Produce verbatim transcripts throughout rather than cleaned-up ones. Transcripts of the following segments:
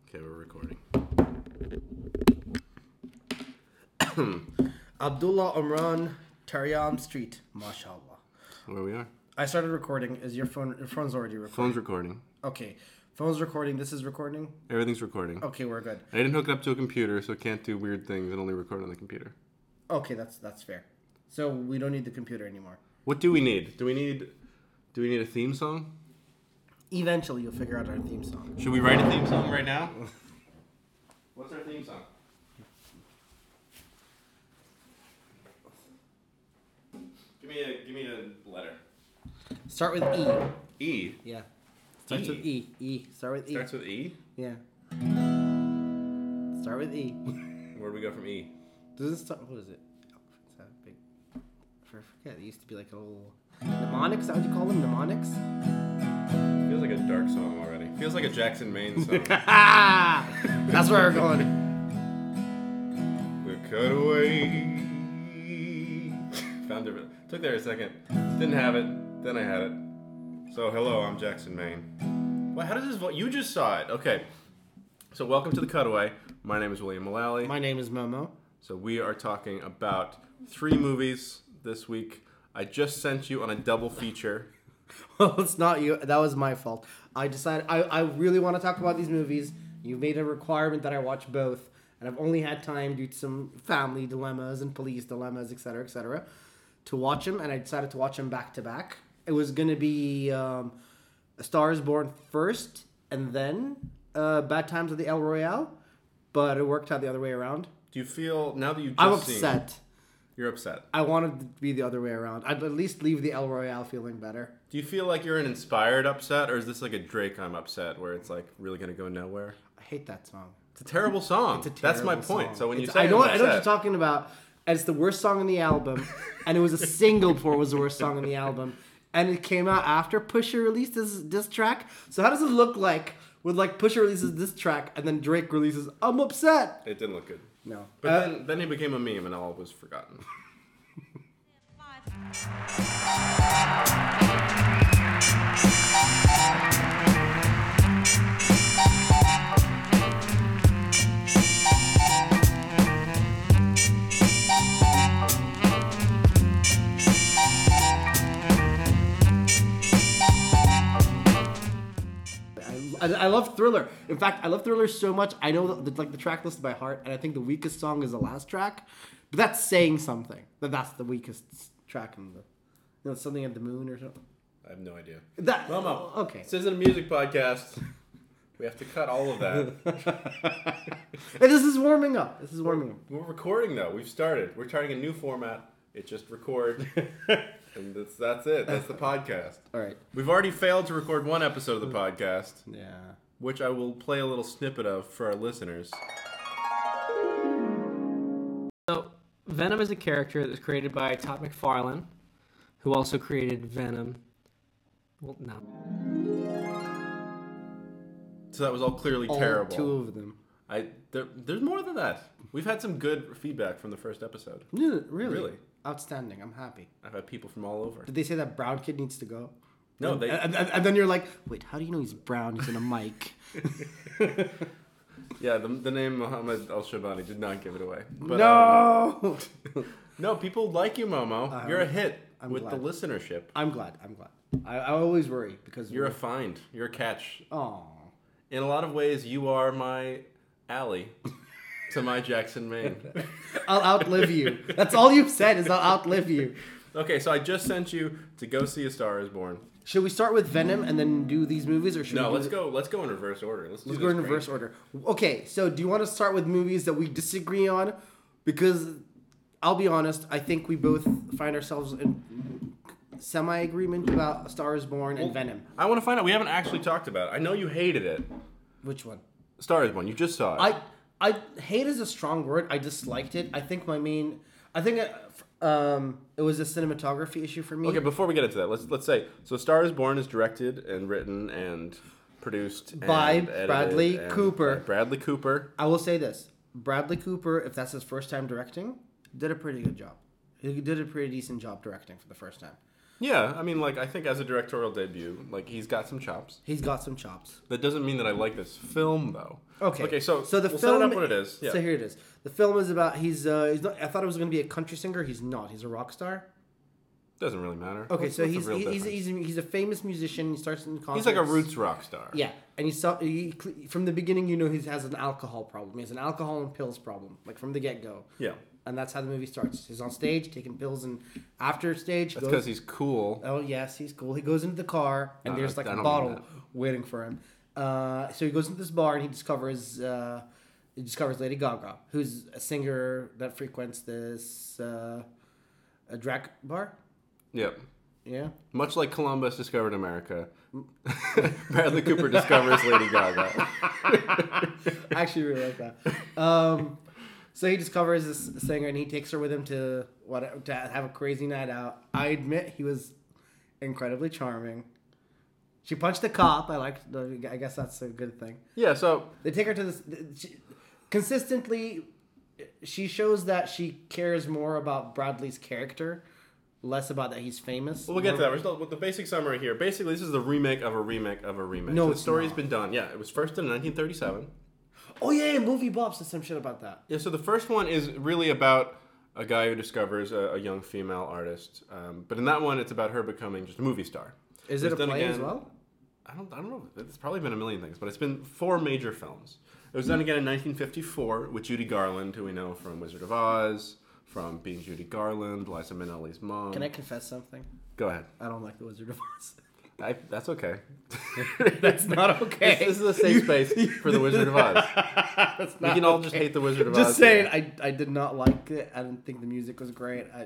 Okay, we're recording. Abdullah Umran Taryam Street, mashallah. Where we are. I started recording. Is your phone? Your phone's already recording. Phone's recording. Okay, phone's recording. This is recording. Everything's recording. Okay, we're good. I didn't hook it up to a computer, so it can't do weird things and only record on the computer. Okay, that's that's fair. So we don't need the computer anymore. What do we need? Do we need? Do we need a theme song? Eventually, you'll figure out our theme song. Should we write a theme song right now? What's our theme song? Give me a give me a letter. Start with E. E. Yeah. Starts E. with E. E. Start with E. Starts with E. Yeah. Start with E. Where do we go from E? Does it start? What is it? Oh, it's that big. I forget. It used to be like a little mnemonics. Is that what you call them? Mnemonics. Feels like a dark song already. Feels like a Jackson Maine song. That's where we're going. The cutaway. Found it. Took there a second. Didn't have it. Then I had it. So hello, I'm Jackson Maine. Well, how does this vote? You just saw it. Okay. So welcome to the Cutaway. My name is William Mullally. My name is Momo. So we are talking about three movies this week. I just sent you on a double feature. Well, it's not you. That was my fault. I decided I, I really want to talk about these movies. You've made a requirement that I watch both, and I've only had time due to some family dilemmas and police dilemmas, et cetera, et cetera, to watch them, and I decided to watch them back to back. It was going to be um, A Star is Born first, and then uh, Bad Times at the El Royale, but it worked out the other way around. Do you feel, now that you've just I'm upset. seen, you're upset. I wanted it to be the other way around. I'd at least leave the El Royale feeling better. Do you feel like you're an inspired upset, or is this like a Drake I'm upset, where it's like really going to go nowhere? I hate that song. It's a terrible song. It's a terrible That's my point. song. So when you It's- say I know, I'm I know what you're upset- talking about. And it's the worst song on the album, and it was a single before it was the worst song on the album, and it came out after Pusha released this this track. So how does it look like with like Pusha releases this track and then Drake releases "I'm Upset"? It didn't look good. No, But uh, then, then he became a meme and all was forgotten. I, I love Thriller. In fact, I love Thriller so much. I know the, the, like the track list by heart, and I think the weakest song is the last track. But that's saying something. That that's the weakest track in the, you know, something at the moon or something. I have no idea. That Momo, okay. this isn't a music podcast. We have to cut all of that. Hey, this is warming up. This is warming up. We're recording though. We've started. We're starting a new format. It's just record. And that's, that's it. That's the podcast. All right. We've already failed to record one episode of the podcast, Yeah. which I will play a little snippet of for our listeners. So, Venom is a character that's created by Todd McFarlane, who also created Venom. Well, no. So that was all clearly All terrible. two of them. I there, there's more than that. We've had some good feedback from the first episode. Yeah, really? Really? Outstanding. I'm happy. I've had people from all over. Did they say that brown kid needs to go? No, and, they. And, and, and then you're like, wait, how do you know he's brown? He's in a mic. Yeah, the, the name Muhammad Al Shabani did not give it away. But, no. um, no, people like you, Momo. Uh, You're a hit I'm with glad. the listenership. I'm glad. I'm glad. I, I always worry because You're a find. You're a catch. Oh. In a lot of ways, you are my alley to my Jackson Maine. I'll outlive you. That's all you've said is I'll outlive you. Okay, so I just sent you to go see A Star Is Born. Should we start with Venom and then do these movies, or should No, we do let's the- go. Let's go in reverse order. Let's, do Let's this go in crazy. reverse order. Okay, so do you want to start with movies that we disagree on? Because I'll be honest, I think we both find ourselves in semi-agreement about A Star Is Born and Well, Venom. I want to find out. We haven't actually talked about it. I know you hated it. Which one? A Star Is Born. You just saw it. I I hate is a strong word. I disliked it. I think my main, I think uh, um, it was a cinematography issue for me. Okay, before we get into that, let's let's say so. A Star Is Born is directed and written and produced By and edited Bradley and- Cooper. by Bradley Cooper. I will say this: Bradley Cooper, if that's his first time directing, did a pretty good job. He did a pretty decent job directing for the first time. Yeah, I mean, like, I think as a directorial debut, like, he's got some chops. He's got some chops. That doesn't mean that I like this film, though. Okay. Okay, so, so the we'll film, set it up what it is. Yeah. So here it is. The film is about he's uh he's not, I thought it was going to be a country singer. He's not. He's a rock star. Doesn't really matter. Okay, What's- so what's the he's real he's, difference? he's he's a famous musician. He starts in concerts. He's like a roots rock star. Yeah, and he saw he, from the beginning. You know, he has an alcohol problem. He has an alcohol and pills problem, like from the get go. Yeah. And that's how the movie starts. He's on stage taking pills, and after stage, That's goes- because he's cool. Oh yes, he's cool. He goes into the car, and No, there's I- like I a don't mean bottle that. waiting for him. Uh, so he goes into this bar, and he discovers uh, he discovers Lady Gaga, who's a singer that frequents this uh, a drag bar. Yep. Yeah. Much like Columbus discovered America, Bradley Cooper discovers Lady Gaga. I actually really like that. Um, so he discovers this singer, and he takes her with him to what to have a crazy night out. I admit he was incredibly charming. She punched a cop. I like. I guess that's a good thing. Yeah, so They take her to this. She, consistently, she shows that she cares more about Bradley's character, less about that he's famous. we'll get to that. We're still with the basic summary here. Basically, this is the remake of a remake of a remake. No, So the it's story's not. been done. Yeah, it was first in nineteen thirty-seven. Oh yeah, yeah, Movie Bob said some shit about that. Yeah, so the first one is really about a guy who discovers a, a young female artist. Um, but in that one, it's about her becoming just a movie star. Is it a It's done play as again- well? I don't, I don't know. It's probably been a million things, but it's been four major films. It was done again in nineteen fifty-four with Judy Garland, who we know from Wizard of Oz, from being Judy Garland, Liza Minnelli's mom. Can I confess something? Go ahead. I don't like the Wizard of Oz. I, that's okay. That's not okay. This, this is a safe space for the Wizard of Oz. That's We not can all just okay. hate the Wizard of Just Oz. saying, here. I I did not like it. I didn't think the music was great. I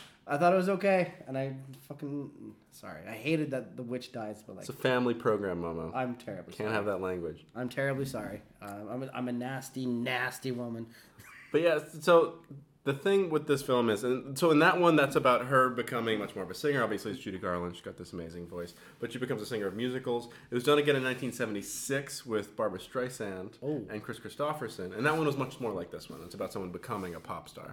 I thought it was okay, and I fucking sorry. I hated that the witch dies, but like It's a family program, Momo. I'm terribly Can't sorry. have that language. I'm terribly sorry. Uh, I'm a, I'm a nasty, nasty woman. But yeah, so the thing with this film is, and so in that one, that's about her becoming much more of a singer. Obviously, it's Judy Garland. She's got this amazing voice. But she becomes a singer of musicals. It was done again in nineteen seventy-six with Barbra Streisand Oh. and Chris Christopherson. And that one was much more like this one. It's about someone becoming a pop star.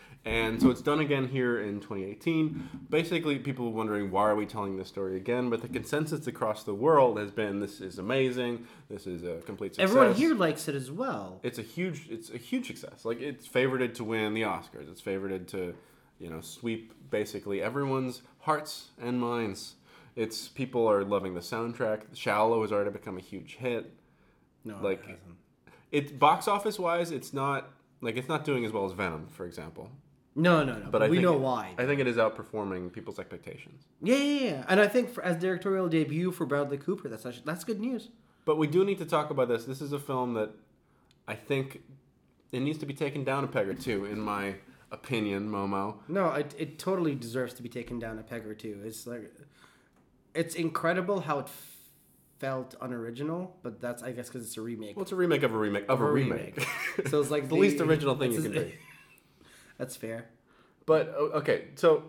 And so it's done again here in twenty eighteen. Basically, people were wondering, why are we telling this story again? But the consensus across the world has been, this is amazing. This is a complete success. Everyone here likes it as well. It's a huge, it's a huge success. Like, it's favorited to win the Oscars. It's favorited to, you know, sweep basically everyone's hearts and minds. It's people are loving the soundtrack. Shallow has already become a huge hit. No, Like, it hasn't. It's box office wise, it's not like it's not doing as well as Venom, for example. No, no, no. But But I we think know it- why. I think it is outperforming people's expectations. yeah, yeah, yeah. And I think for, as directorial debut for Bradley Cooper, that's actually, that's good news. But we do need to talk about this. This is a film that I think it needs to be taken down a peg or two, in my opinion, Momo. No, it it totally deserves to be taken down a peg or two. It's like it's incredible how it f- felt unoriginal, but that's I guess because it's a remake. Well, it's a remake of a remake of, a remake. So it's like the least original thing you it's- can do. That's fair. But o- okay, so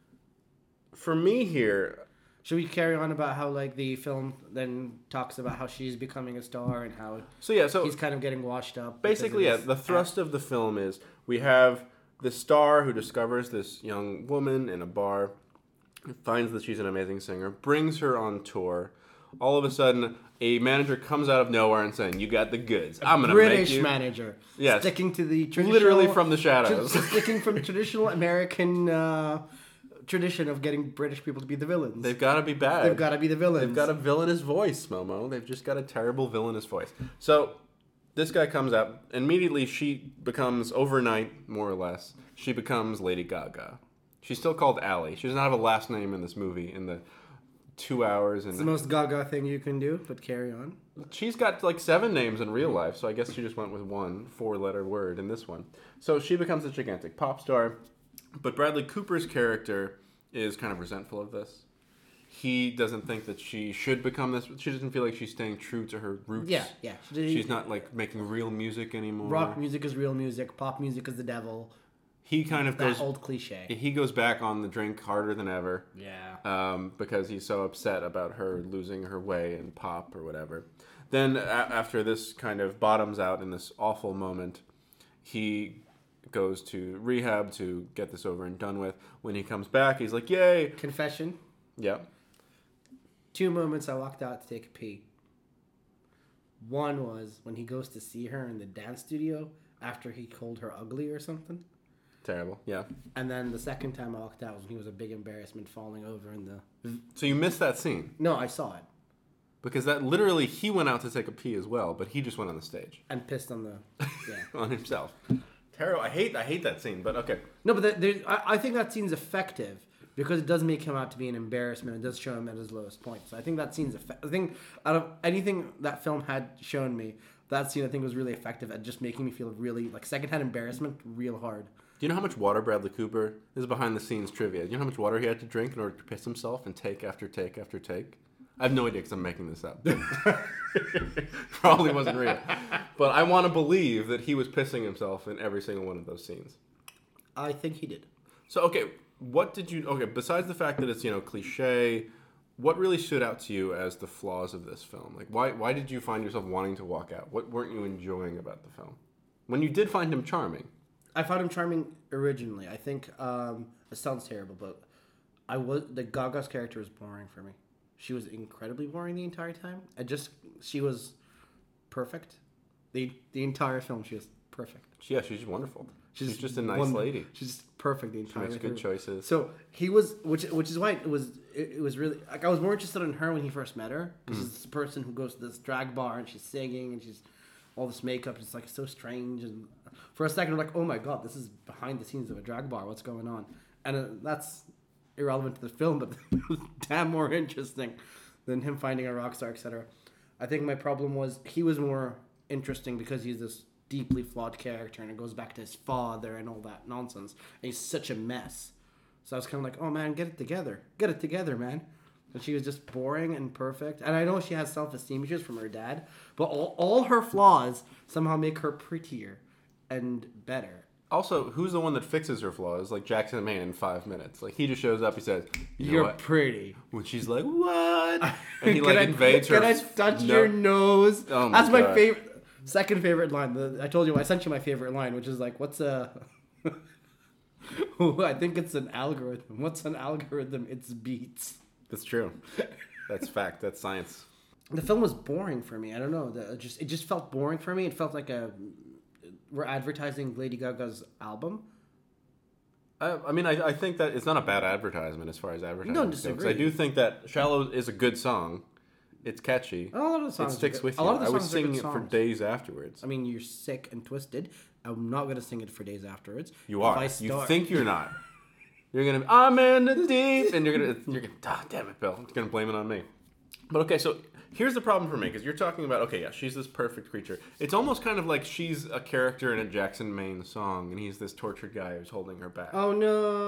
for me here, Should we carry on about how like the film then talks about how she's becoming a star and how so yeah, so he's kind of getting washed up? because basically, of yeah, his the thrust of the film is we have the star who discovers this young woman in a bar, finds that she's an amazing singer, brings her on tour. All of a sudden, a manager comes out of nowhere and saying, "You got the goods. I'm gonna British make you." manager. Yes. Sticking to the traditional, Literally from the shadows. tr- sticking from traditional American uh, tradition of getting British people to be the villains. They've got to be bad. They've got to be the villains. They've got a villainous voice, Momo. They've just got a terrible villainous voice. So this guy comes up. Immediately, she becomes, overnight, more or less, she becomes Lady Gaga. She's still called Ally. She does not have a last name in this movie, in the two hours. It's And the most Gaga thing you can do, but carry on. she's got like seven names in real life, so I guess she just went with one four-letter word in this one. So she becomes a gigantic pop star. But Bradley Cooper's character is kind of resentful of this. He doesn't think that she should become this. She doesn't feel like she's staying true to her roots. Yeah, yeah. She's not like making real music anymore. Rock music is real music. Pop music is the devil. He kind of That goes. old cliche. He goes back on the drink harder than ever. Yeah. Um, because he's so upset about her losing her way in pop or whatever. Then a- after this kind of bottoms out in this awful moment, he goes to rehab to get this over and done with. When he comes back, he's like, "Yay!" Confession. Yeah. Two moments I walked out to take a pee. One was when he goes to see her in the dance studio after he called her ugly or something. Terrible. Yeah. And then the second time I walked out was when he was a big embarrassment falling over in the... So you missed that scene No, I saw it. because that literally he went out to take a pee as well, but he just went on the stage And pissed on the... Yeah. on himself. Terrible. I hate I hate that scene, but okay. No, but there, there, I, I think that scene's effective because it does make him out to be an embarrassment. It does show him at his lowest point. So I think that scene's effective. I think out of anything that film had shown me, that scene I think was really effective at just making me feel really, like, secondhand embarrassment real hard. Do you know how much water Bradley Cooper, this is behind the scenes trivia, do you know how much water he had to drink in order to piss himself and take after take after take? I have no idea because I'm making this up. Probably wasn't real. But I want to believe that he was pissing himself in every single one of those scenes. I think he did. So, okay, what did you, okay, besides the fact that it's, you know, cliche, what really stood out to you as the flaws of this film? Like, why why did you find yourself wanting to walk out? What weren't you enjoying about the film? When you did find him charming. I found him charming originally. I think um, it sounds terrible, but I was the Gaga's character was boring for me. She was incredibly boring the entire time. I just she was perfect. the The entire film, she was perfect. Yeah, she's wonderful. She's, she's just a nice one, lady. She's just perfect the entire. She makes good through. choices. So he was, which which is why it was it, it was really like I was more interested in her when he first met her because Mm-hmm. it's this person who goes to this drag bar and she's singing and she's all this makeup. It's like so strange and for a second I'm like, oh my god, this is behind the scenes of a drag bar. What's going on? And uh, that's irrelevant to the film, but damn more interesting than him finding a rock star, et cetera. I think my problem was he was more interesting because he's this deeply flawed character and it goes back to his father and all that nonsense. And he's such a mess. So I was kind of like, oh man, get it together. Get it together, man. And she was just boring and perfect. And I know she has self-esteem issues from her dad, but all, all her flaws somehow make her prettier and better. Also, who's the one that fixes her flaws? Like Jackson Maine in five minutes. Like he just shows up, he says, you know You're what? pretty. When she's like, what? And he Can like I- invades her. Can I touch no- your nose? Oh my That's my God. favorite. Second favorite line. The, I told you I sent you my favorite line, which is like, "What's a?" I think it's an algorithm. What's an algorithm? It's beats. That's true. That's fact. That's science. The film was boring for me. I don't know. The, it just it just felt boring for me. It felt like a we're advertising Lady Gaga's album. I, I mean, I, I think that it's not a bad advertisement as far as advertising Don't goes. disagree. I do think that "Shallow" is a good song. It's catchy. A lot of the songs It sticks are good. with A you. lot of the I was songs are good singing it for songs. days afterwards. I mean, you're sick and twisted. I'm not gonna sing it for days afterwards. You If are. I You start- think you're not. You're gonna. Be, I'm in the deep, and you're gonna. You're gonna. Ah, damn it, Bill. You're gonna blame it on me. But okay, so here's the problem for me because you're talking about okay, yeah, she's this perfect creature. It's almost kind of like she's a character in a Jackson Maine song, and he's this tortured guy who's holding her back. Oh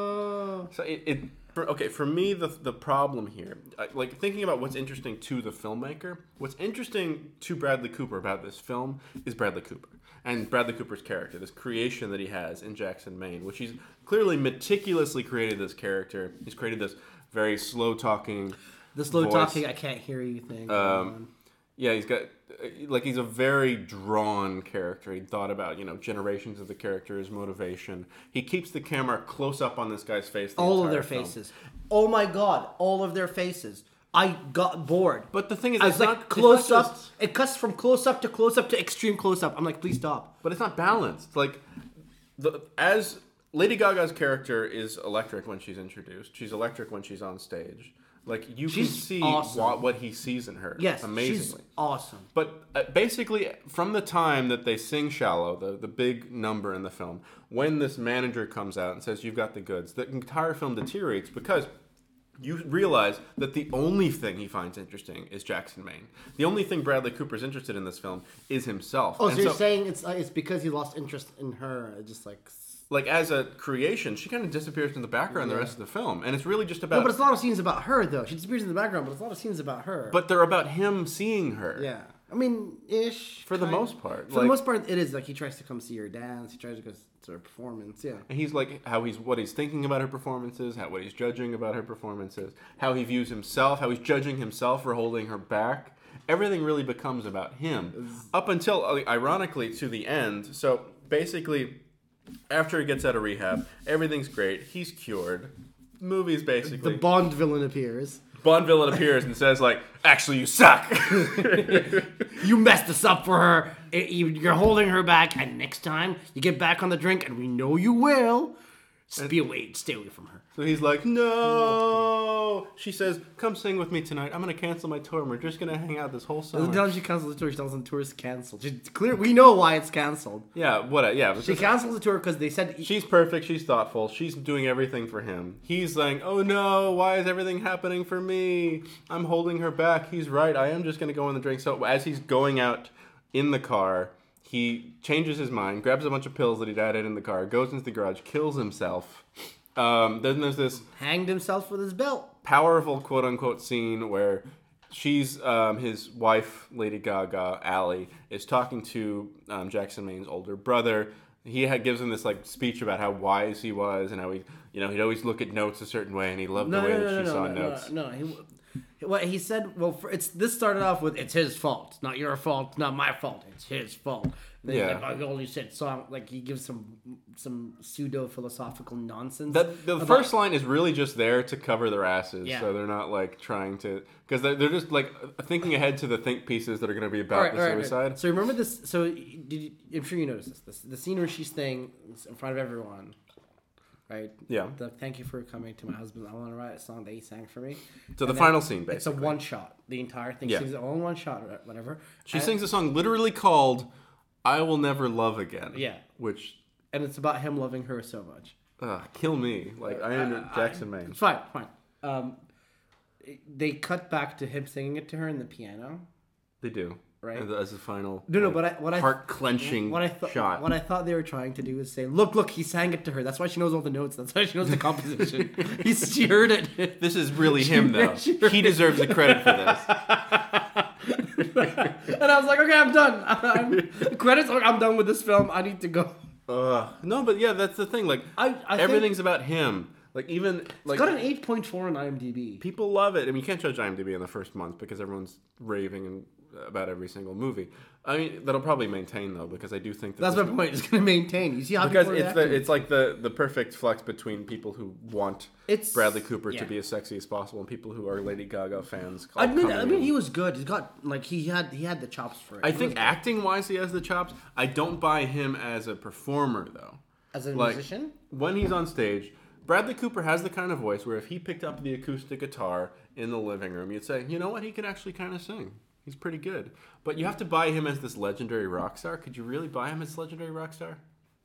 no. So it, it for, okay for me the the problem here, I, like thinking about what's interesting to the filmmaker, what's interesting to Bradley Cooper about this film is Bradley Cooper and Bradley Cooper's character, this creation that he has in Jackson Maine, which he's clearly meticulously created this character. He's created this very slow talking, The slow voice. talking, I can't hear you thing. Um, yeah, he's got like he's a very drawn character. He thought about you know generations of the character's motivation. He keeps the camera close up on this guy's face. The all of entire their film. faces. Oh my god, all of their faces. I got bored. But the thing is, I it's was not like it's close not up. just- It cuts from close up to close up to extreme close up. I'm like, please stop. but it's not balanced. Like the as Lady Gaga's character is electric when she's introduced. She's electric when she's on stage. Like you She's can see awesome. what, what he sees in her. Yes, amazingly. she's awesome. But uh, basically, from the time that they sing "Shallow," the, the big number in the film, when this manager comes out and says, "You've got the goods," the entire film deteriorates because you realize that the only thing he finds interesting is Jackson Maine. The only thing Bradley Cooper's interested in this film is himself. Oh, so And you're saying it's uh, it's because he lost interest in her? Just like like as a creation, she kind of disappears in the background the rest of the film, and it's really just about. no, but it's a lot of scenes about her though. She disappears in the background, but it's a lot of scenes about her. but they're about him seeing her. yeah, I mean, ish For the kind- most part, For like- the most part, it is like he tries to come see her dance. He tries to go to her performance. Yeah. And he's like how he's what he's thinking about her performances, how what he's judging about her performances, how he views himself, how he's judging himself for holding her back. Everything really becomes about him up until uh, ironically to the end. So basically, after he gets out of rehab, everything's great. He's cured. movies, basically. The Bond villain appears. Bond villain appears and says, like, actually, you suck. You messed this up for her. It- you- You're holding her back, and next time you get back on the drink, and we know you will, just be away, stay away from her. So he's like, no. She says, come sing with me tonight. I'm going to cancel my tour, and we're just going to hang out this whole The summer. time she cancels the tour, she tells them the tour is canceled. She's clear. We know why it's canceled. Yeah, what? Yeah. but She this- cancels the tour because they said She's perfect. She's thoughtful. She's doing everything for him. He's like, oh no, why is everything happening for me? I'm holding her back. He's right. I am just going to go on the drink. So as he's going out in the car, he changes his mind, grabs a bunch of pills that he'd added in the car, goes into the garage, kills himself. Um, then there's this hanged himself with his belt. powerful quote unquote scene where she's um, his wife, Lady Gaga, Allie, is talking to um, Jackson Maine's older brother. He had, gives him this like speech about how wise he was and how he, you know, he'd always look at notes a certain way and he loved No, the way no, that no, she no, saw no, no, notes. no, no. He, what he said, well, for, it's this started off with it's his fault, not your fault, not my fault, it's his fault. Then he's Yeah. like, oh, only said song. Like he gives some some pseudo philosophical nonsense. That, the about- first line is really just there to cover their asses, Yeah. so they're not like trying to, because they're, they're just like thinking ahead to the think pieces that are going to be about All right, the all right, all right. suicide. So remember this. So did you, I'm sure you noticed this. this. The scene where she's staying in front of everyone, right? Yeah. The thank you for coming to my husband. I want to write a song that he sang for me. So the And then final scene, It's a basically. one shot. The entire thing. Yeah. She's all in one shot, or whatever. She And- sings a song literally called "I Will Never Love Again." Yeah. Which, and it's about him loving her so much. uh, kill me. Like I am I- Jackson Maine. It's fine, fine. Um, they cut back to him singing it to her in the piano. They do. Right. As, as a final. No, no, like, but I, what I heart clenching what I thought shot. what I thought they were trying to do is say, look, look, he sang it to her. That's why she knows all the notes. That's why she knows the composition. He's she heard it. This is really him, though. He deserves the credit for this. And I was like, okay, I'm done. I'm, credits. I'm done with this film. I need to go. Uh, no, but yeah, that's the thing. Like I, I everything's about him. Like even like Think it's got an eight point four on IMDb. people love it. I mean, you can't judge IMDb in the first month because everyone's raving and about every single movie. I mean, that'll probably maintain though because I do think that That's my this- point. It's going to maintain. You see how because people are it's the reacting? it's like the the perfect flex between people who want It's- Bradley Cooper yeah. to be as sexy as possible and people who are Lady Gaga fans. I mean, coming I mean, in. he was good. He's got like he had he had the chops for it. I He think was good. acting wise, he has the chops. I don't buy him as a performer though. as a like, musician. When he's on stage, Bradley Cooper has the kind of voice where if he picked up the acoustic guitar in the living room, you'd say, you know what, he can actually kind of sing. He's pretty good. But you have to buy him as this legendary rock star. Could you really buy him as a legendary rock star?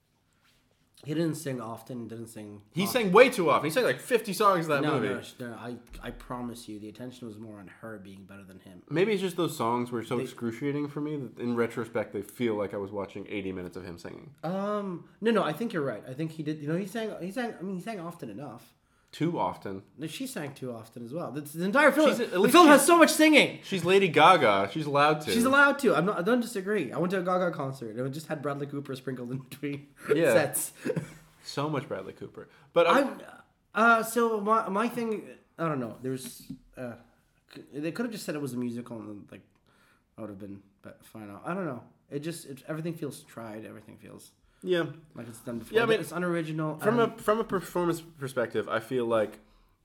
He didn't sing often. Didn't sing. He often. sang way too often. He sang like fifty songs in that No, movie. no, sh- no, I I promise you, the attention was more on her being better than him. Maybe it's just those songs were so excruciating for me that in retrospect they feel like I was watching eighty minutes of him singing. Um, no, no, I think you're right. I think he did. You know, he sang. He sang. I mean, he sang often enough. Too often. No, she sang too often as well. The, the entire film. She's- at the least film she's- has so much singing. She's Lady Gaga. She's allowed to. She's allowed to. I'm not. I don't disagree. I went to a Gaga concert and it just had Bradley Cooper sprinkled in between Yeah. sets. So much Bradley Cooper. But I, I. Uh, so my my thing. I don't know. There's. Uh, c- they could have just said it was a musical and then, like, I would have been but fine. I don't know. It just it, everything feels tried. Everything feels yeah. like it's done before. Yeah, I mean, it's unoriginal. From and- a from a performance perspective, I feel like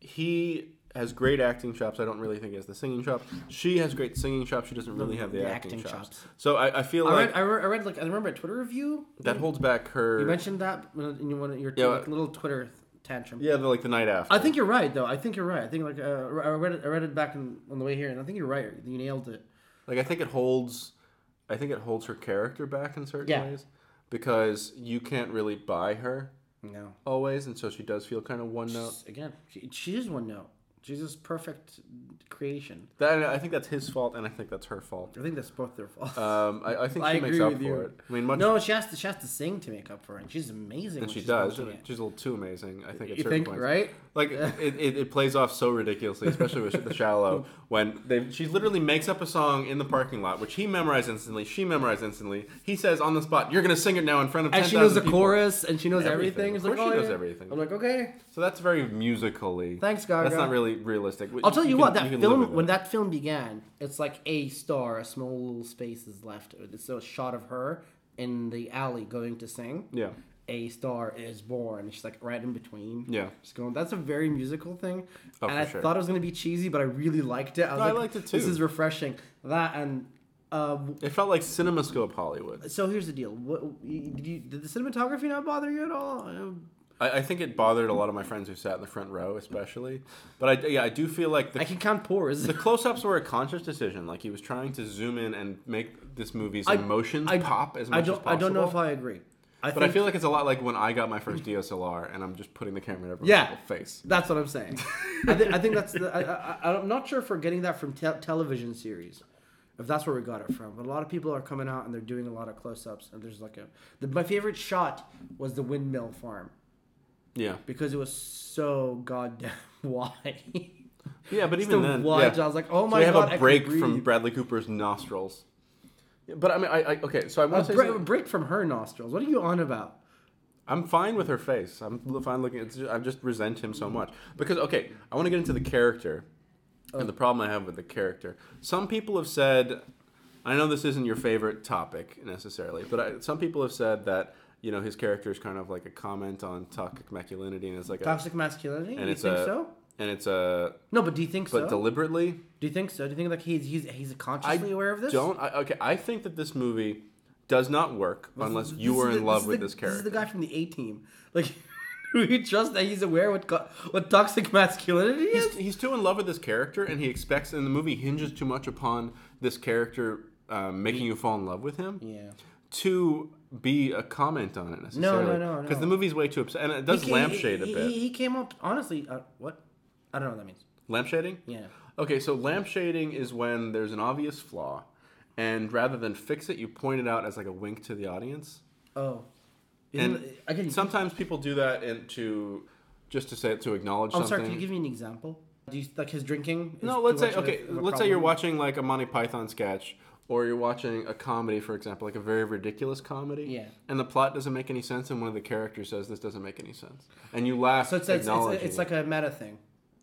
he has great acting chops. I don't really think he has the singing chops. She has great singing chops. She doesn't really have the, the acting, acting chops. chops. So I, I feel I like read, I read, I read like I remember a Twitter review. that holds back her. You mentioned that in your, one of your Yeah, like, little Twitter tantrum. yeah, the, like the night after. I think you're right, though. I think you're right. I think like uh, I read it. I read it back in, on the way here, and I think you're right. You nailed it. like I think it holds. I think it holds her character back in certain Yeah. ways because you can't really buy her No, always, and so she does feel kind of one note. She's- again, she, she is one note. She's this perfect creation. That I think that's his fault, and I think that's her fault. I think that's both their fault. Um, I, I think I she makes agree up with for you. it. I mean, much no, she has to. She has to sing to make up for it. And she's amazing. and when she she's does. singing it. She's a little too amazing. I think at You certain think, points. right? Like it, it, it plays off so ridiculously, especially with The Shallow, when they she literally makes up a song in the parking lot, which he memorized instantly, she memorized instantly. He says on the spot, "You're gonna sing it now in front of ten And thousand she knows the people." chorus, and she knows Everything. everything. It's Of like, course oh, she knows yeah. everything. I'm like, okay. So that's very musically. Thanks, Gaga. That's not really realistic. I'll tell you, can- what, that can live film, with when it. that film began, it's like a star, a small little space is left. It's a shot of her in the alley going to sing. Yeah. A Star Is Born. And she's like right in between. Yeah. Just going. That's a very musical thing. Oh, and for I sure. thought it was gonna be cheesy, but I really liked it. I was No, I like, liked it too. This is refreshing. That and. Uh, It felt like CinemaScope Hollywood. so here's the deal. What, did, you, did the cinematography not bother you at all? Um, I, I think it bothered a lot of my friends who sat in the front row, especially. But I, yeah, I do feel like the I can count pores. the close-ups were a conscious decision. Like he was trying to zoom in and make this movie's I- emotions I- pop as much I don't. as possible. I don't know if I agree. I But think I feel like it's a lot like when I got my first D S L R, and I'm just putting the camera in everyone's Yeah. face. that's what I'm saying. I, think I think that's. The, I, I, I'm not sure if we're getting that from te- television series, if that's where we got it from. But a lot of people are coming out and they're doing a lot of close-ups, and there's like a. The, my favorite shot was the windmill farm Yeah. because it was so goddamn wide. Yeah, but Just even the then, wide, yeah. I was like, oh So my we have god, a I break can from breathe. Bradley Cooper's nostrils. Yeah, But I mean, I, I okay. So I A want to say bre- something. break from her nostrils. What are you on about? I'm fine with her face. I'm l- fine looking. It's just, I just resent him so much because okay, I want to get into the character and the problem I have with the character. Some people have said, I know this isn't your favorite topic necessarily, but I, some people have said that you know his character is kind of like a comment on toxic masculinity and it's like a, Toxic masculinity? and you it's think a so? and it's a No, but do you think but so? deliberately. Do you think so? Do you think like he's he's he's I consciously aware of this? don't. I, okay, I think that this movie does not work unless This you is were the- in love is with the- this character. This is the guy from the A Team. Like, do you trust that he's aware what co- what toxic masculinity is? He's, he's too in love with this character, and he expects, and the movie hinges too much upon this character um, making you fall in love with him Yeah. to be a comment on it necessarily. no, no, Because no. the movie's way too upset, and it does He- lampshade he, a bit. He, he came up honestly. Uh, what? I don't know what that means. Lampshading? Yeah. Okay, so lampshading is when there's an obvious flaw, and rather than fix it, you point it out as like a wink to the audience. Oh. And Isn't- again, sometimes people do that in to just to say to acknowledge I'm something. sorry. Can you give me an example? Do you like his drinking? No, is let's too say much of a- okay. of a Let's say you're problem? watching like a Monty Python sketch, or you're watching a comedy, for example, like a very ridiculous comedy. Yeah. And the plot doesn't make any sense, and one of the characters says this doesn't make any sense, and you laugh. So it's it's, it's, acknowledging it's it. like a meta thing.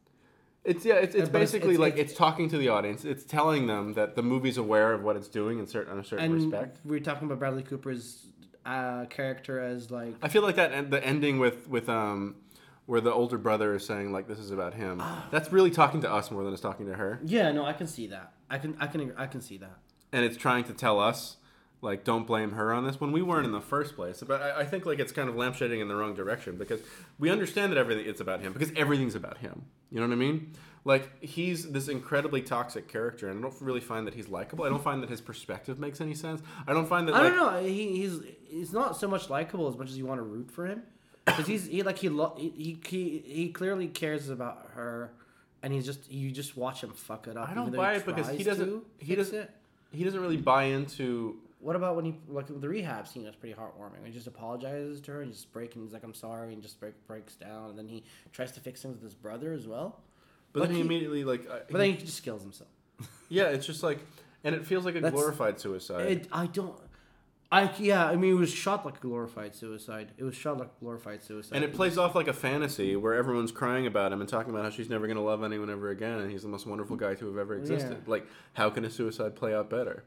It's yeah. It's, it's But it's- basically it's- like it's- it's, talking to the audience. It's telling them that the movie's aware of what it's doing in certain in a certain And respect. we were talking about Bradley Cooper's uh, character as like. I feel like that and the ending with with um. Where the older brother is saying like this is about him. That's really talking to us more than it's talking to her. Yeah, no, I can see that. I can, I can, I can see that. And it's trying to tell us, like, don't blame her on this when we weren't in the first place. But I, I think like it's kind of lampshading in the wrong direction because we understand that everything it's about him because everything's about him. You know what I mean? Like he's this incredibly toxic character, and I don't really find that he's likable. I don't find that his perspective makes any sense. I don't find that. I like, don't know. He, he's he's not so much likable as much as you want to root for him, because he's he like he, lo- he he he clearly cares about her, and he's just you just watch him fuck it up. I don't even though buy it because he tries doesn't. to He fix doesn't. it. He doesn't really buy into. What about when he like the rehab scene was pretty heartwarming. He just apologizes to her and just breaks and he's like I'm sorry and just break, breaks down and then he tries to fix things with his brother as well. But Like then he, he- immediately like. Uh, But then he just kills himself. yeah, it's just like, and it feels like a That's- glorified suicide. It, I don't. I yeah. I mean, it was shot like a glorified suicide. It was shot like a glorified suicide. And it plays off like a fantasy where everyone's crying about him and talking about how she's never going to love anyone ever again and he's the most wonderful guy to have ever existed. Yeah. Like, how can a suicide play out better?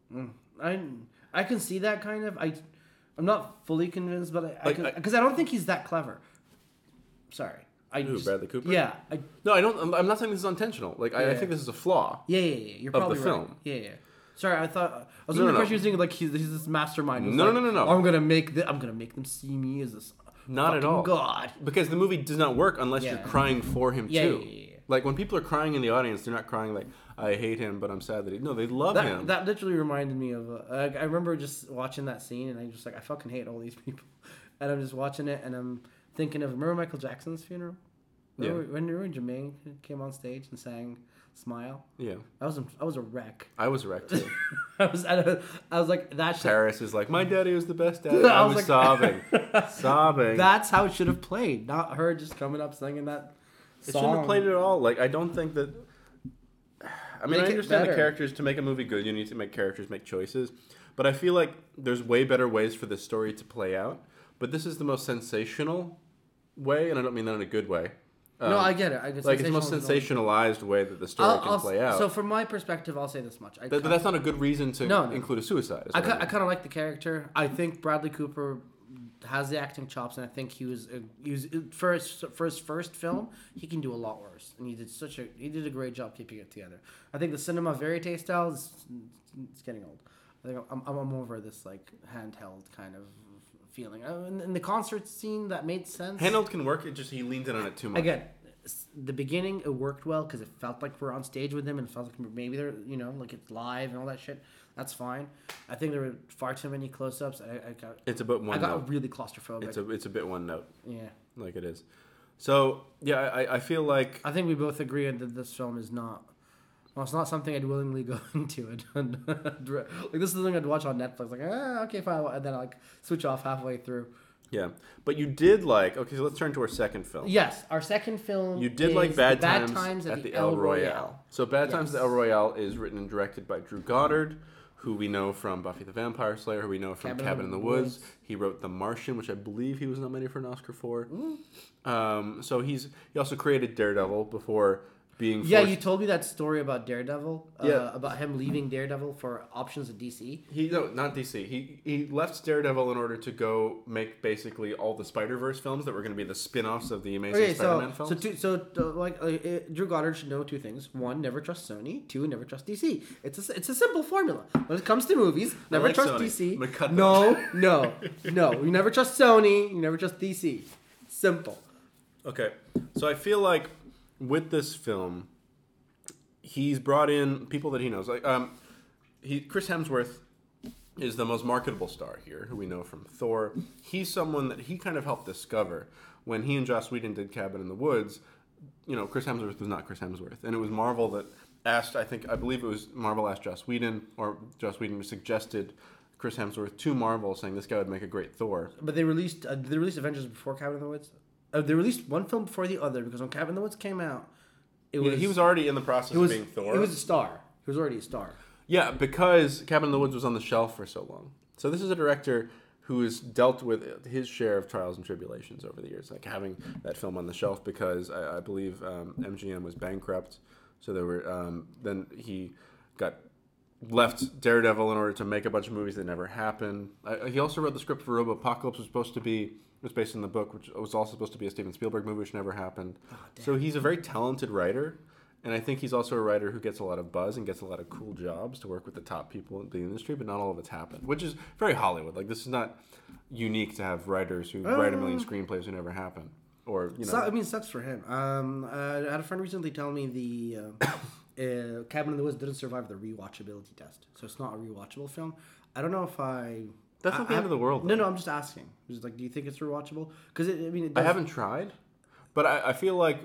I I can see that kind of. I I'm not fully convinced, but I Like, because I- I, 'cause I don't think he's that clever. Sorry. I Who, just- Bradley Cooper? Yeah. I, No, I don't. I'm- I'm not saying this is intentional. Like, I, I Yeah. think this is a flaw. yeah, yeah, yeah. You're Of the probably right. film. Yeah, yeah. Sorry, I thought I was No, under the no, no. impression you were thinking like he's, he's this mastermind. who's No, like, no, no, no, no. I'm gonna make the, I'm gonna make them see me as this. Not at fucking all. God. Because the movie does not work unless Yeah. you're crying for him Yeah, too. yeah, yeah, yeah. Like when people are crying in the audience, they're not crying like I hate him, but I'm sad that he. No, they love That, him. that literally reminded me of. Uh, I, I remember just watching that scene, and I just like I fucking hate all these people, and I'm just watching it, and I'm thinking of remember Michael Jackson's funeral. Remember, Yeah. when, when Jermaine came on stage and sang "Smile." yeah, I was I was a wreck. I was wrecked too. I was I, I was like that. Shit, Paris is like my daddy was the best daddy. I I was was, like- sobbing, sobbing. that's how it should have played, not her just coming up singing that. It Song. shouldn't have played it at all. Like I don't think that. I mean, Make I it understand the better. characters to make a movie good. You need to make characters make choices, but I feel like there's way better ways for this story to play out. But this is the most sensational way, and I don't mean that in a good way. Um, No, I get it. I get like it's the most sensational is sensationalized way that the story I'll- can I'll- play out. So from my perspective, I'll say this much. I, Th- but that's not a good reason to No, no. include a suicide. is I, what ki- I I mean. kind of like the character. I think Bradley Cooper has the acting chops, and I think he was a, he was for his, for his first film, he can do a lot worse, and he did such a he did a great job keeping it together. I think the cinema verite style is it's getting old. I think I'm I'm over this like handheld kind of feeling. Uh, in, in the concert scene, that made sense. Handheld can work. It just he leaned in on it too much. Again, the beginning it worked well because it felt like we're on stage with him, and it felt like maybe they're you know like it's live and all that shit. That's fine. I think there were far too many close-ups. I, I got It's a bit one I got note. really claustrophobic. It's a it's a bit one note. Yeah. Like it is. So yeah, I I feel like I think we both agree that this film is not. Well, it's not something I'd willingly go into. Like this is something I'd watch on Netflix. Like, ah, okay, fine, and then I like switch off halfway through. yeah, but you did like okay. So let's turn to our second film. Yes, our second film. You did is like Bad, Bad Times, Times at, the El Royale. So Bad Times at the Yes. El Royale is written and directed by Drew Goddard, who we know from Buffy the Vampire Slayer, who we know from Cabin, Cabin in the in the Woods. Woods. He wrote The Martian, which I believe he was nominated for an Oscar for. Um, so he's he also created Daredevil before being Yeah, forced- you told me that story about Daredevil. Uh, Yeah. About him leaving Daredevil for options at D C. He no, not D C. He he left Daredevil in order to go make basically all the Spider-Verse films that were going to be the spin-offs of the Amazing Okay, Spider-Man so films. so two, so uh, like uh, uh, Drew Goddard should know two things: one, never trust Sony; two, never trust D C. It's a it's a simple formula when it comes to movies. Never like trust Sony. D C. I'm gonna cut No, no, no. You never trust Sony. You never trust D C. Simple. Okay, so I feel like with this film, he's brought in people that he knows. Like, um, he Chris Hemsworth is the most marketable star here, who we know from Thor. He's someone that he kind of helped discover when he and Joss Whedon did Cabin in the Woods. You know, Chris Hemsworth was not Chris Hemsworth, and it was Marvel that asked. I think I believe it was Marvel asked Joss Whedon, or Joss Whedon suggested Chris Hemsworth to Marvel, saying this guy would make a great Thor. But they released uh, they released Avengers before Cabin in the Woods. Uh, they released one film before the other because when Cabin in the Woods came out, it Yeah, was he was already in the process it was of being Thor. He was a star. He was already a star. Yeah, because Cabin in the Woods was on the shelf for so long. So this is a director who has dealt with his share of trials and tribulations over the years, like having that film on the shelf because I, I believe um, M G M was bankrupt. So there were um, then he got left Daredevil in order to make a bunch of movies that never happened. I, he also wrote the script for Robopocalypse, which was supposed to be it was based on the book, which was also supposed to be a Steven Spielberg movie, which never happened. Oh, so he's a very talented writer. And I think he's also a writer who gets a lot of buzz and gets a lot of cool jobs to work with the top people in the industry, but not all of it's happened, which is very Hollywood. Like, this is not unique to have writers who write a million screenplays who never happen. Or, you know. So, I mean, it sucks for him. Um, uh, I had a friend recently tell me the uh, uh, Cabin in the Woods didn't survive the rewatchability test, so it's not a rewatchable film. I don't know if I. That's not I, the I, end of the world, No, though. no, I'm just asking. Just like, do you think it's rewatchable? Because I mean, it I does, haven't tried, but I, I feel like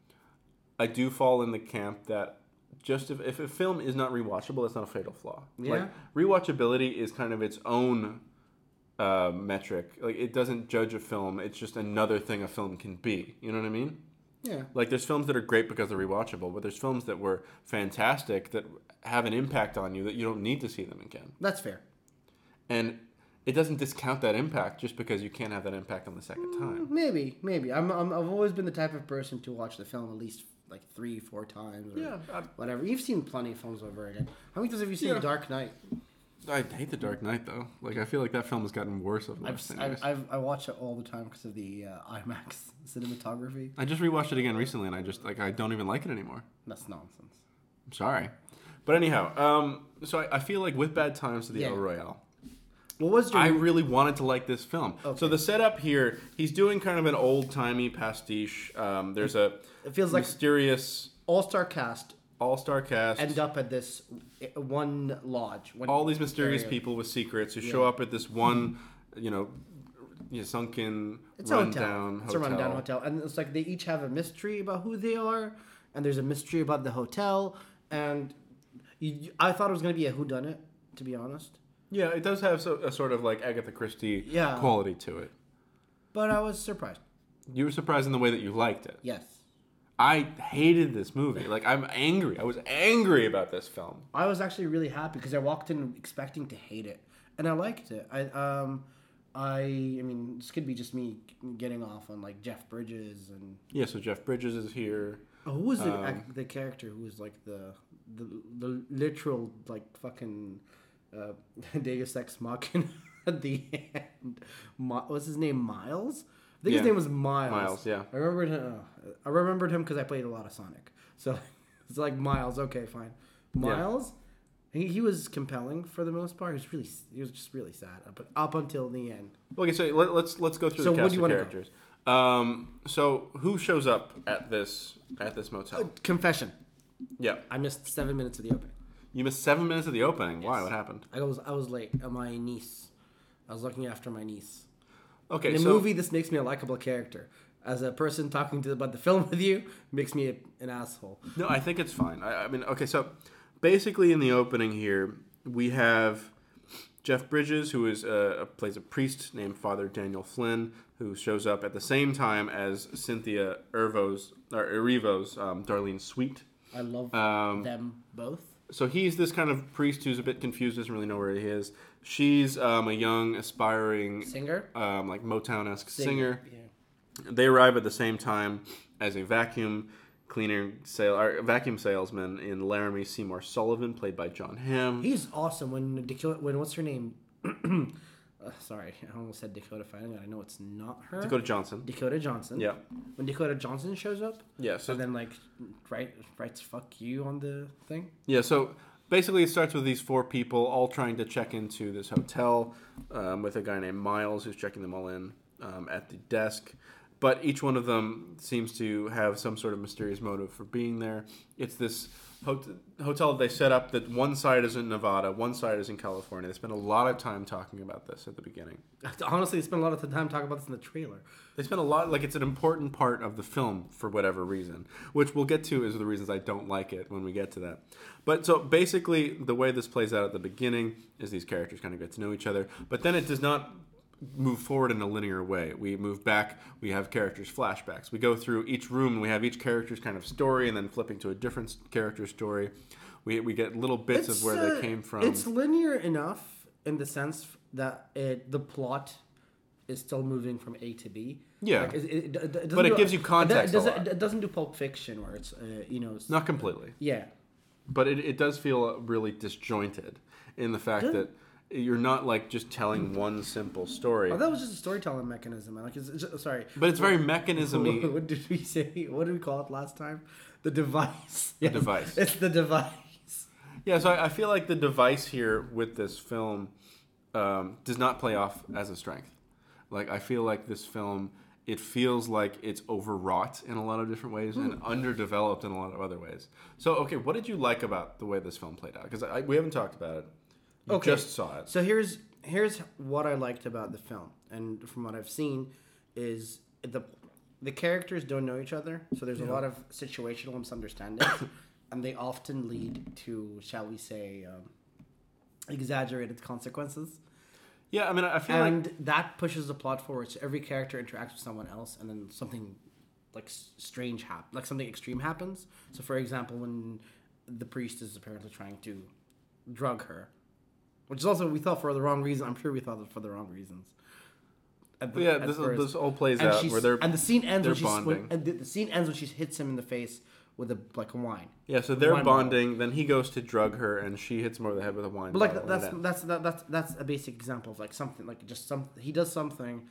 I do fall in the camp that just if, if a film is not rewatchable, that's not a fatal flaw. Yeah. Like, rewatchability is kind of its own uh, metric. Like, it doesn't judge a film. It's just another thing a film can be. You know what I mean? Yeah. Like, there's films that are great because they're rewatchable, but there's films that were fantastic that have an impact on you that you don't need to see them again. That's fair. And it doesn't discount that impact just because you can't have that impact on the second time. Maybe, maybe. I'm, I'm I've always been the type of person to watch the film at least like three, four times, or Yeah, I- whatever. You've seen plenty of films over again. How many times have you seen Yeah. Dark Knight? I hate The Dark Knight, though. Like, I feel like that film has gotten worse over the I've, last ten I've, years. I've I watch it all the time because of the uh, IMAX cinematography. I just rewatched it again recently, and I just, like, I don't even like it anymore. That's nonsense. I'm sorry. But anyhow, um, so I, I feel like with Bad Times to the Yeah. El Royale, What was your I really wanted to like this film. Okay. So the setup here, he's doing kind of an old-timey pastiche. Um, there's a It feels like mysterious all-star cast all-star cast. end up at this uh, one lodge. One all these mysterious area. people with secrets who Yeah. show up at this one, you know, you know, sunken, It's a rundown hotel. It's a hotel. rundown hotel, and it's like they each have a mystery about who they are, and there's a mystery about the hotel, and you, I thought it was gonna be a whodunit, to be honest, Yeah, it does have so, a sort of like Agatha Christie Yeah. quality to it. but I was surprised. You were surprised in the way that you liked it. Yes, I hated this movie. Like, I'm angry. I was angry about this film. I was actually really happy because I walked in expecting to hate it, and I liked it. I um, I I mean, this could be just me getting off on like Jeff Bridges and Yeah, so Jeff Bridges is here. oh, who was the Um, ac- the character who was like the the the literal like fucking uh, Deus Ex Machina at the end. Mi- what's his name? Miles. I think Yeah. his name was Miles. Miles, yeah. I remembered him. Uh, I remembered him because I played a lot of Sonic. So it's like Miles. Okay, fine. Miles. He, he was compelling for the most part. He was really. He was just really sad up up until the end. Okay, so let, let's let's go through So the what cast do you of wanna go? characters. Um, so who shows up at this at this motel? Confession. Yeah, I missed seven minutes of the opening. you missed seven minutes of the opening. Why? Yes. What happened? I was I was late. Uh, my niece. I was looking after my niece. Okay, In a so movie, this makes me a likable character. As a person talking to about the film with you, makes me a, an asshole. no, I think it's fine. I, I mean, okay, so basically in the opening here we have Jeff Bridges, who is uh, plays a priest named Father Daniel Flynn, who shows up at the same time as Cynthia Erivo's or Erivo's um, Darlene Sweet. I love Um, them both. So he's this kind of priest who's a bit confused, doesn't really know where he is. She's um, a young, aspiring, Singer? um, like Motown-esque singer. Yeah. They arrive at the same time as a vacuum cleaner sale, or vacuum salesman in Laramie Seymour Sullivan, played by John Hamm. He's awesome when Dakota, when what's her name? uh, sorry, I almost said Dakota Fanning. I know it's not her. Dakota Johnson. Dakota Johnson. Yeah. When Dakota Johnson shows up, Yeah. So and then like write writes "fuck you" on the thing. yeah. So basically, it starts with these four people all trying to check into this hotel um, with a guy named Miles who's checking them all in um, at the desk. But each one of them seems to have some sort of mysterious motive for being there. It's this hot- hotel they set up that one side is in Nevada, one side is in California. They spend a lot of time talking about this at the beginning. Honestly, they spent a lot of the time talking about this in the trailer. They spend a lot, like it's an important part of the film for whatever reason, which we'll get to is the reasons I don't like it when we get to that. But so basically, the way this plays out at the beginning is these characters kind of get to know each other, but then it does not move forward in a linear way. We move back, we have characters' flashbacks. We go through each room, and we have each character's kind of story, and then flipping to a different character's story. We, we get little bits of where uh, they came from. It's linear enough in the sense that it the plot is still moving from A to B. Yeah. Like, it, it, it, it doesn't But it do- gives you context It doesn't, a lot. it doesn't do Pulp Fiction where it's uh, you know. s- Not completely. Yeah. But it, it does feel really disjointed in the fact Good. that you're not like just telling one simple story. Oh, that was just a storytelling mechanism. Like, it's, it's just, sorry. But it's very mechanism-y. What, what did we say? What did we call it last time? The device. The device. It's the device. Yeah, so I, I feel like the device here with this film um, does not play off as a strength. Like, I feel like this film, it feels like it's overwrought in a lot of different ways and underdeveloped in a lot of other ways. So, okay, what did you like about the way this film played out? Because we haven't talked about it. You Okay. just saw it. So here's here's what I liked about the film, and from what I've seen, is the the characters don't know each other, so there's a lot of situational misunderstandings, and they often lead to, shall we say, um, exaggerated consequences. Yeah, I mean, I feel like... And that pushes the plot forward. So every character interacts with someone else, and then something like s- strange happens, like something extreme happens. So, for example, when the priest is apparently trying to drug her, which is also we thought for the wrong reason. I'm sure we thought it for the wrong reasons. At the- yeah, at this, first. this all plays and out she's, where they're... and the scene ends they're when she's when, bonding. and the, the scene ends when she hits him in the face with a like a wine. Yeah, so they're Wine bottle. bonding, then he goes to drug her, and she hits him over the head with a wine But like bottle. that's and then- that's that, that's that's a basic example of like something like just some he does something,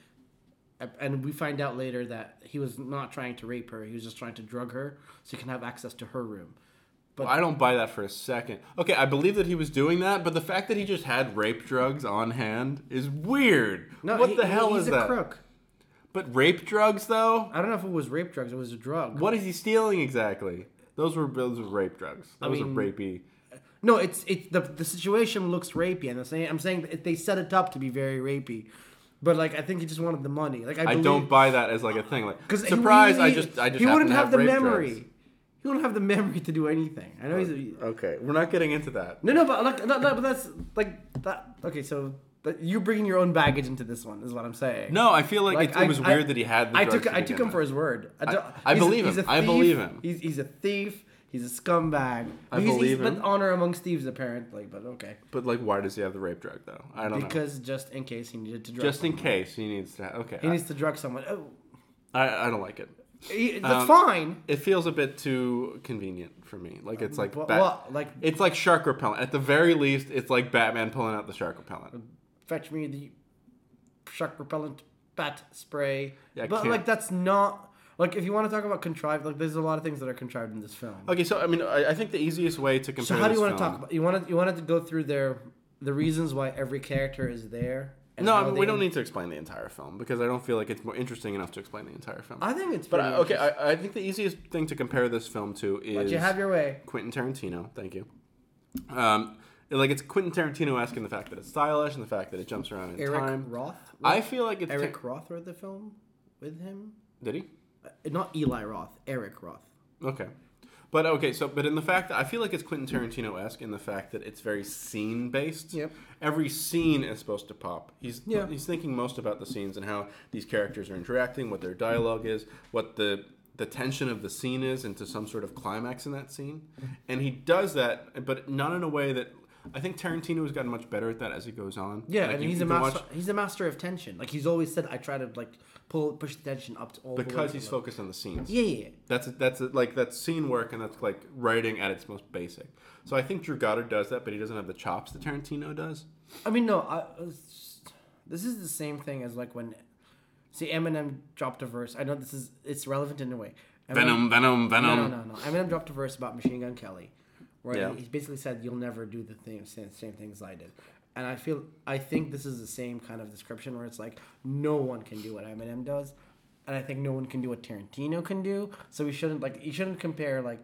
and we find out later that he was not trying to rape her. He was just trying to drug her so he can have access to her room. But I don't buy that for a second. Okay, I believe that he was doing that, but the fact that he just had rape drugs on hand is weird. no, what he- the he- hell he's is a that? crook. But rape drugs, though? I don't know if it was rape drugs. It was a drug. What is he stealing exactly? Those were those were rape drugs. I Those mean, are rapey. No, it's it's the the situation looks rapey, and I'm saying I'm saying that they set it up to be very rapey, but like I think he just wanted the money. Like I, I believe, don't buy that as like a thing. Like, Because surprise! I just I just he happen wouldn't to have, have the rape memory. drugs. He wouldn't have the memory to do anything. I know he's. A, Okay, we're not getting into that. No, no, but like, no, no, but that's like that. Okay, so but you're bringing your own baggage into this one, is what I'm saying. No, I feel like, Like, it, I- it was I- weird that he had the I drugs took to I took begin him for with. his word. I, I- don't- I he's a- believe he's him. a I thief. believe him. He's he's a thief. He's a scumbag. I he's, believe he's him. But honor amongst thieves, apparently. But okay, But like, why does he have the rape drug though? I don't know. because just in case he needed to drug. Just in someone. case he needs to. Okay, he needs to drug someone. Oh, I, I I don't like it. he- that's Um, fine. It feels a bit too convenient for me. Like it's like But, Bat- well, like it's like shark repellent. At the very least, it's like Batman pulling out the shark repellent. fetch me the shark repellent bat spray. Yeah, I but can't- like that's not like if you want to talk about contrived, like there's a lot of things that are contrived in this film. Okay, so I mean, I, I think the easiest way to compare. So how do you this want to film- talk about? You wanted you wanted to go through their the reasons why every character is there. And No, how I mean, they- we don't need to explain the entire film because I don't feel like it's more interesting enough to explain the entire film. I think it's. but pretty I, okay, interesting. I, I think the easiest thing to compare this film to is But you have your way. Quentin Tarantino. Thank you. Um, like it's Quentin Tarantino-esque in the fact that it's stylish and the fact that it jumps around in Eric time. Roth. I feel like it's Eric ta- Roth wrote the film with him. Did he? Uh, Not Eli Roth. Eric Roth. Okay. But okay, so but in the fact that I feel like it's Quentin Tarantino-esque in the fact that it's very scene based. Yep. Every scene is supposed to pop. He's Yeah. he's thinking most about the scenes and how these characters are interacting, what their dialogue is, what the the tension of the scene is into some sort of climax in that scene. And he does that, but not in a way that I think Tarantino has gotten much better at that as he goes on. Yeah, Like, and you- he's you a can master. watch- He's a master of tension. Like he's always said, I try to like pull push the tension up to all the way because to he's the- focused on the scenes. Yeah, yeah, yeah. That's that's like that's scene work and that's like writing at its most basic. So I think Drew Goddard does that, but he doesn't have the chops that Tarantino does. I mean, no. I, it's- this is the same thing as like when, see, Eminem dropped a verse. I know this is it's relevant in a way. Eminem, Venom, Venom, Venom. No, no, no, no. Eminem dropped a verse about Machine Gun Kelly, where Yeah. he basically said, "You'll never do the thing, same, same things I did." And I feel, I think this is the same kind of description where it's like no one can do what Eminem does, and I think no one can do what Tarantino can do. So we shouldn't like you shouldn't compare like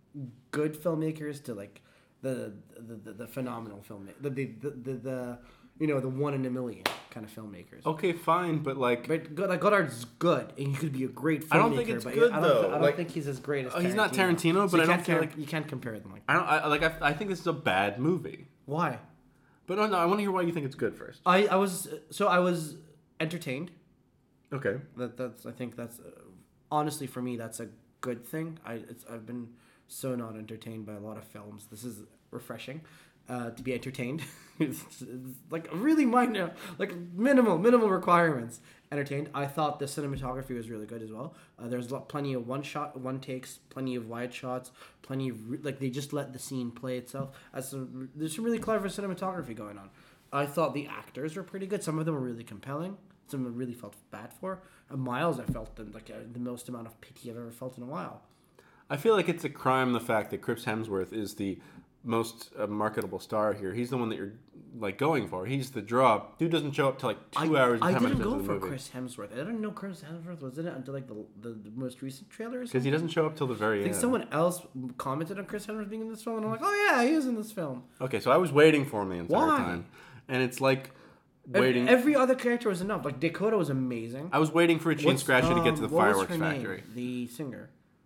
good filmmakers to like the the, the, the phenomenal filmmaker, the the, the the the you know the one in a million kind of filmmakers. Okay, fine, but like But good, like Goddard's good, and he could be a great filmmaker. I don't think it's but good, I don't, though. I don't Like- think he's as great as Oh, Tarantino. he's not Tarantino, So but you I don't can't feel com- like- you can't compare them like. I don't I, like I, I think this is a bad movie. Why? But no, no, I want to hear why you think it's good first. I I was so I was entertained. Okay. That that's I think that's uh, honestly for me that's a good thing. I it's, I've been so not entertained by a lot of films. This is refreshing uh, to be entertained. it's, it's like really minor, like minimal minimal requirements. Entertained. I thought the cinematography was really good as well. Uh, there's lot, plenty of one shot, one takes, plenty of wide shots, plenty of re- like they just let the scene play itself. As some, there's some really clever cinematography going on. I thought the actors were pretty good. Some of them were really compelling. Some I really felt bad for. Uh, Miles, I felt the, like uh, the most amount of pity I've ever felt in a while. I feel like it's a crime the fact that Chris Hemsworth is the most uh, marketable star here. He's the one that you're like going for. He's the draw. Dude doesn't show up till like two I, hours. and I ten didn't minutes go into the for movie. Chris Hemsworth. I didn't know Chris Hemsworth was in it until like the the, the most recent trailers. Because he doesn't show up till the very I think end. someone else commented on Chris Hemsworth being in this film, and I'm like, oh yeah, he is in this film. Okay, so I was waiting for him the entire Why? time, and it's like Ev- waiting. Every other character was enough. Like Dakota was amazing. I was waiting for Gene What's- Scratcher to get to the um, what was fireworks her name? factory. The singer.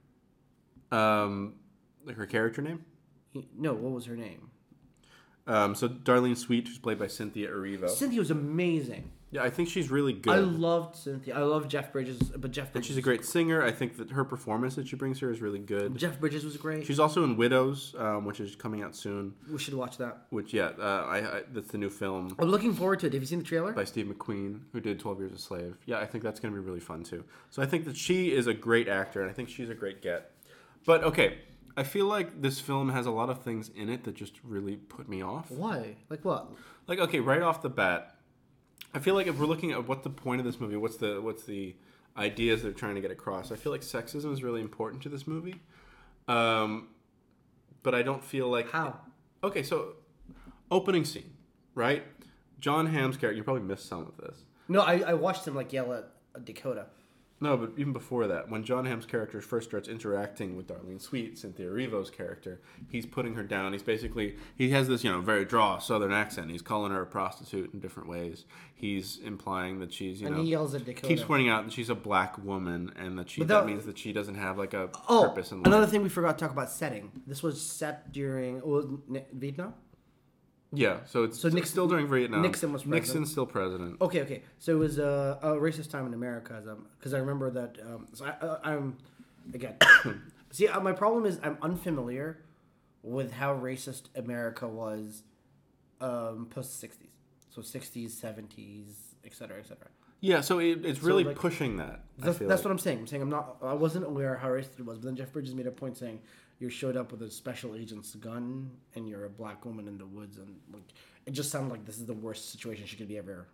Um, like her character name. He, no, what was her name? Um, so Darlene Sweet, who's played by Cynthia Erivo. Cynthia was amazing. Yeah, I think she's really good. I loved Cynthia. I love Jeff Bridges, but Jeff and Bridges. she's a great singer. I think that her performance that she brings here is really good. Jeff Bridges was great. She's also in Widows, um, which is coming out soon. We should watch that. Which, yeah, uh, I, I that's the new film I'm looking forward to it. Have you seen the trailer? by Steve McQueen, who did twelve Years a Slave. Yeah, I think that's going to be really fun too. So I think that she is a great actor, and I think she's a great get. But okay, I feel like this film has a lot of things in it that just really put me off. Why? Like what? Like, okay, right off the bat, I feel like if we're looking at what the point of this movie, what's the what's the ideas they're trying to get across, I feel like sexism is really important to this movie. Um, but I don't feel like How? Okay, so opening scene, right? John Hamm's character. You probably missed some of this. No, I, I watched him like yell at uh, Dakota. No, but even before that, when John Hamm's character first starts interacting with Darlene Sweet, Cynthia Erivo's character, he's putting her down. He's basically, he has this, you know, very draw southern accent. He's calling her a prostitute in different ways. He's implying that she's, you And know, he yells at Dakota. keeps pointing out that she's a black woman and that she But that, that- means that she doesn't have like a Oh, purpose in life. another thing we forgot to talk about setting. This was set during oh, was it Vietnam. Yeah, so it's So so Nix- still during Vietnam. Nixon was president. Nixon's still president. Okay, okay. So it was uh, a racist time in America, because I remember that. Um, so I, uh, I'm again. see, uh, my problem is I'm unfamiliar with how racist America was um, post sixties. So sixties, seventies, et cetera, et cetera. Yeah, so it, it's So, really like, pushing that. I That's, feel that's like. what I'm saying. I'm saying I'm not. I wasn't aware how racist it was. But then Jeff Bridges made a point saying you showed up with a special agent's gun and you're a black woman in the woods, and like it just sounded like this is the worst situation she could be ever.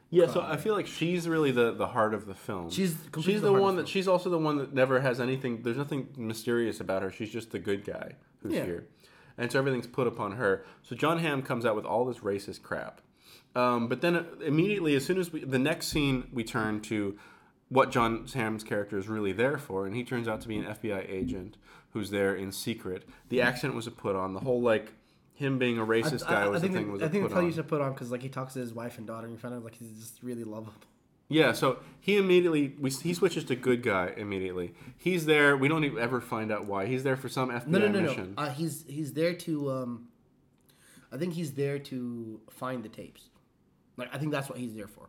Yeah, so I feel like she's really the, the heart of the film. She's completely she's the the heart of one the that film. she's also the one that never has anything. There's nothing mysterious about her. She's just the good guy who's Yeah. here, and so everything's put upon her. So John Hamm comes out with all this racist crap, um, but then immediately, as soon as we the next scene, we turn to what John Hamm's character is really there for, and he turns out to be an F B I agent who's there in secret. The accent was a put on. The whole like. Him being a racist guy was the think thing. the, Was I a think put the tell on. you to put on because like he talks to his wife and daughter, and you find out like he's just really lovable. Yeah, so he immediately we, he switches to good guy immediately. He's there. We don't even ever find out why. He's there for some F B I No, no, no, mission. no. Uh, he's he's there to. Um, I think he's there to find the tapes. Like I think that's what he's there for.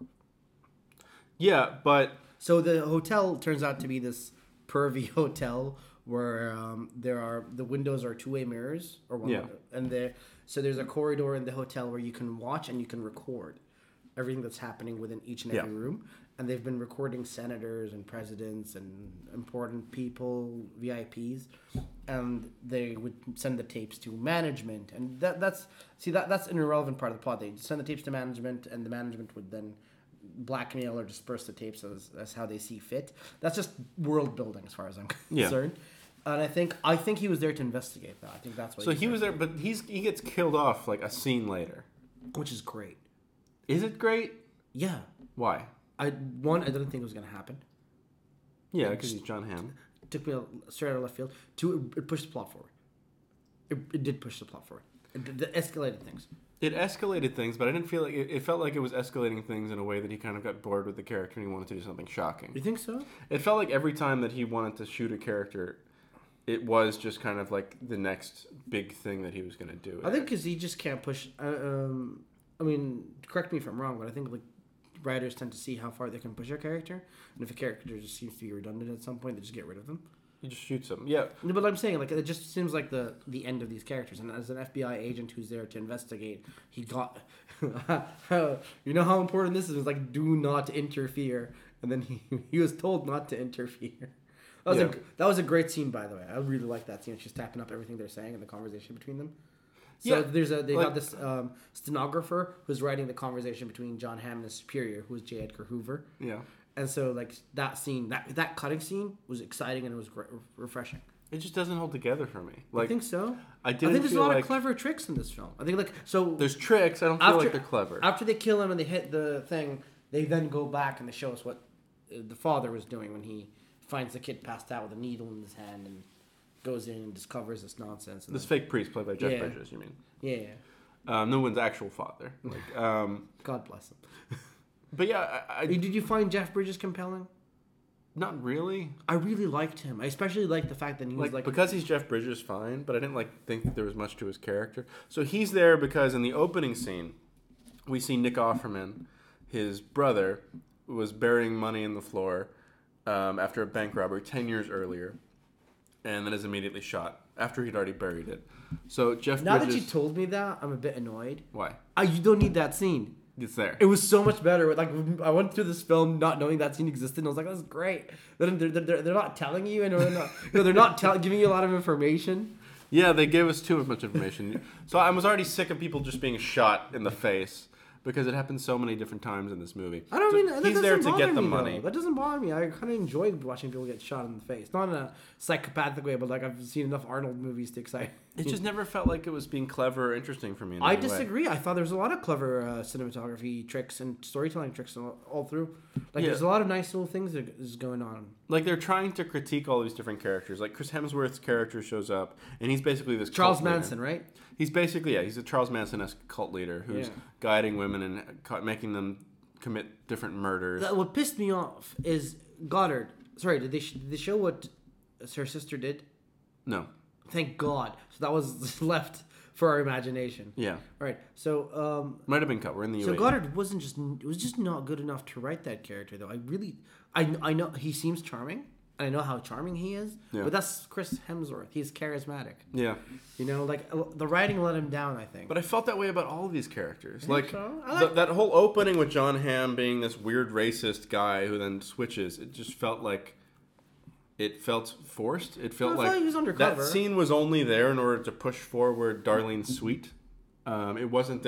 Yeah, but So the hotel turns out to be this pervy hotel where um, there are the windows are two way mirrors or one Yeah. window, and there so there's a corridor in the hotel where you can watch and you can record everything that's happening within each and every Yeah. room. And they've been recording senators and presidents and important people, V I Ps, and they would send the tapes to management. And that that's see that that's an irrelevant part of the plot. They send the tapes to management, and the management would then blackmail or disperse the tapes as, as how they see fit. That's just world building, as far as I'm Yeah. concerned. And I think I think he was there to investigate that. I think that's what. so he was there, but he's he gets killed off like a scene later. which is great. Is it great? Yeah, Why? I one I didn't think it was gonna happen. Yeah, because he's John Hamm. It took me a- straight out of left field. Two, it, it pushed the plot forward. It, it did push the plot forward. It, it escalated things. It escalated things, but I didn't feel like it, it felt like it was escalating things in a way that he kind of got bored with the character and he wanted to do something shocking. You think so? It felt like every time that he wanted to shoot a character, it was just kind of like the next big thing that he was going to do. I think because he just can't push. Uh, um, I mean, correct me if I'm wrong, but I think like writers tend to see how far they can push a character, and if a character just seems to be redundant at some point, they just get rid of them. he just shoots him. Yeah, No, but I'm saying like it just seems like the the end of these characters. And as an F B I agent who's there to investigate, he got you know how important this is. It's like do not interfere, and then he he was told not to interfere. That was Yeah. a that was a great scene, by the way. I really like that scene. She's tapping up everything they're saying and the conversation between them. So Yeah, there's a they like- got this um, stenographer who's writing the conversation between John Hamm and his superior, who is J. Edgar Hoover. yeah. And so like that scene, that that cutting scene was exciting and it was great, refreshing. It just doesn't hold together for me. I Like think so. I I didn't think there's a feel lot like of clever tricks in this film. I think like so there's tricks. I don't feel after like they're clever. after they kill him and they hit the thing, they then go back and they show us what uh, the father was doing when he finds the kid passed out with a needle in his hand and goes in and discovers this nonsense. And This then, fake priest played by Jeff Yeah. Bridges. You mean? yeah, yeah, Um, no one's actual father. Like, um, God bless him. but yeah, I, I, Did you find Jeff Bridges compelling? not really. I really liked him. I especially liked the fact that he was Like, like, because he's Jeff Bridges, fine. But I didn't like think that there was much to his character. So he's there because in the opening scene, we see Nick Offerman, his brother, was burying money in the floor um, after a bank robbery ten years earlier, and then is immediately shot after he'd already buried it. So Jeff now Bridges. that you told me that, I'm a bit annoyed. Why? I, you don't need that scene. It's there. It was so much better. Like I went through this film not knowing that scene existed, and I was like, "That's great." They're, they're, they're, they're not telling you, and they're not, you know, they're not tell, giving you a lot of information. Yeah, they gave us too much information. So I was already sick of people just being shot in the face because it happens so many different times in this movie. I don't So mean that he's doesn't there to bother get the me, money. Though. That doesn't bother me. I kind of enjoy watching people get shot in the face, not in a psychopathic way, but like I've seen enough Arnold movies to excite. It just never felt like it was being clever or interesting for me. In I any way. disagree. I thought there was a lot of clever uh, cinematography tricks and storytelling tricks all, all through. Like Yeah. there's a lot of nice little things that is going on. Like they're trying to critique all these different characters. Like Chris Hemsworth's character shows up, and he's basically this Charles cult leader. Manson, right? He's basically yeah, he's a Charles Manson-esque cult leader who's Yeah. guiding women and ca- making them commit different murders. That, what pissed me off is Goddard. Sorry, did they sh- did they show what her sister did? No, Thank God. So that was left for our imagination. yeah, All right. So um, might have been cut. We're in the U A E. so Goddard wasn't just it was just not good enough to write that character though. I really I I know he seems charming. I know how charming he is, Yeah. but that's Chris Hemsworth. He's charismatic. Yeah, You know, like uh, the writing let him down. I think. but I felt that way about all of these characters. Like, so? I th- like- that whole opening with John Hamm being this weird racist guy who then switches. It just felt like it felt forced. It felt I like thought he was undercover. that scene was only there in order to push forward Darlene Sweet. Um, it wasn't there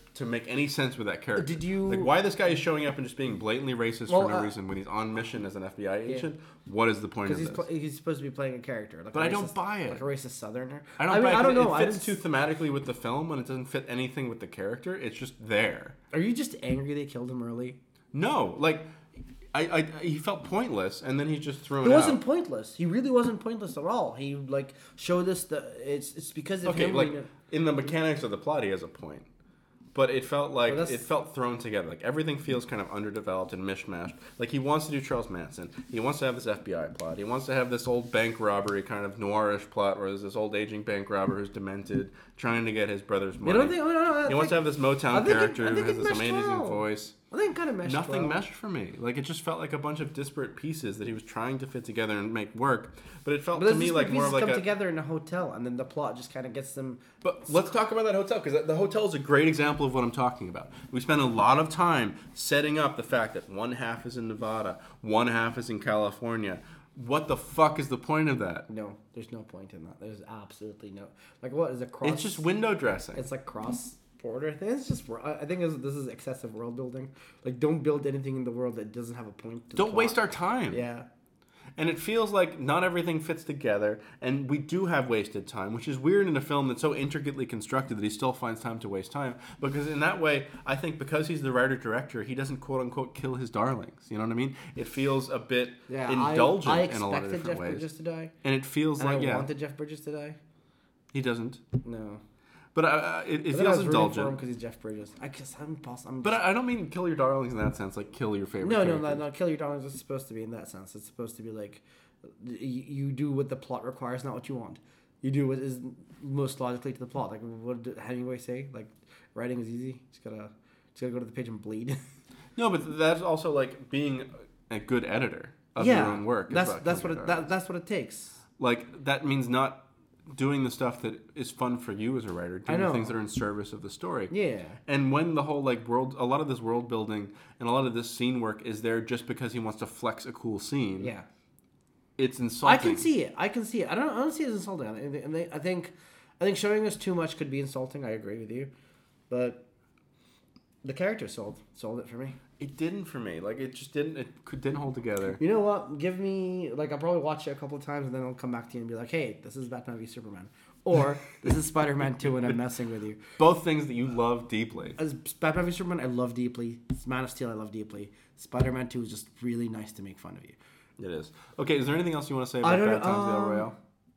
to make any sense with that character. Did you- like why this guy is showing up and just being blatantly racist Well, for no uh, reason when he's on mission as an F B I agent? What is the point of Because this? he's, pl- he's supposed to be playing a character. Like But a I don't racist- buy it. Like a racist Southerner. I don't. I mean, buy it I 'cause don't know. It I fits too didn't- thematically with the film, and it doesn't fit anything with the character. It's just there. Are you just angry they killed him early? No, like, I, I, he felt pointless, and then he just threw it He wasn't out. pointless. He really wasn't pointless at all. He like showed us that it's it's because of Okay, him. like we know- in the mechanics of the plot, he has a point, but it felt like Well, that's- it felt thrown together. Like everything feels kind of underdeveloped and mishmashed. Like he wants to do Charles Manson. He wants to have this F B I plot. He wants to have this old bank robbery kind of noirish plot, where there's this old aging bank robber who's demented, trying to get his brother's money. You don't think? I mean, I don't, I he think, wants to have this I Motown think it- character I who think has it this meshed amazing well. voice. I think it kind of meshed. Nothing well. meshed for me. Like it just felt like a bunch of disparate pieces that he was trying to fit together and make work. But it felt But to those me disparate like more of pieces like come a. together in a hotel, and then the plot just kind of gets them. But let's talk about that hotel, because the hotel is a great example of what I'm talking about. We spent a lot of time setting up the fact that one half is in Nevada, one half is in California. What the fuck is the point of that? No, there's no point in that. There's absolutely no. Like what is a cross? It's just window dressing. It's like cross border. I think it's just. I I think it's, this is excessive world building. Like don't build anything in the world that doesn't have a point. To the Don't plot. waste our time. Yeah. And it feels like not everything fits together, and we do have wasted time, which is weird in a film that's so intricately constructed that he still finds time to waste time. Because in that way, I think because he's the writer-director, he doesn't quote-unquote kill his darlings. You know what I mean? It feels a bit Yeah. indulgent I, I in a lot of expected different Jeff ways. Bridges to die. And it feels And like, I yeah, wanted Jeff Bridges to die. he doesn't. No. But uh, it, it But then I feels was rooting for him indulgent. because he's Jeff Bridges. I guess I'm possible. I'm But I I don't mean kill your darlings in that sense, like kill your favorite no, no, characters. no, no. Kill Your Darlings is supposed to be in that sense. It's supposed to be like you, you do what the plot requires, not what you want. You do what is most logically to the plot. Like what did Hemingway say? Like writing is easy. Just gotta, just gotta go to the page and bleed. No, but that's also like being a good editor of yeah, your own work. is that's about that's killing what your it, that, darlings. that's what it takes. Like that means not doing the stuff that is fun for you as a writer, doing know. the things that are in service of the story. Yeah. And when the whole like world, a lot of this world building and a lot of this scene work is there just because he wants to flex a cool scene. Yeah. It's insulting. I can see it. I can see it. I don't. I don't see it as insulting. I think. I think- I think. I think showing us too much could be insulting. I agree with you, but the character sold sold it for me. It didn't for me. Like it just didn't. It could, didn't hold together. You know what? Give me like I'll probably watch it a couple of times and then I'll come back to you and be like, "Hey, this is Batman v Superman," or "This is Spider Man Two," and I'm messing with you. Both things that you love deeply. As Batman v Superman, I love deeply. Man of Steel, I love deeply. Spider Man Two is just really nice to make fun of you. It is. Okay, is there anything else you want to say I about don't Bad Times at El um, Royale?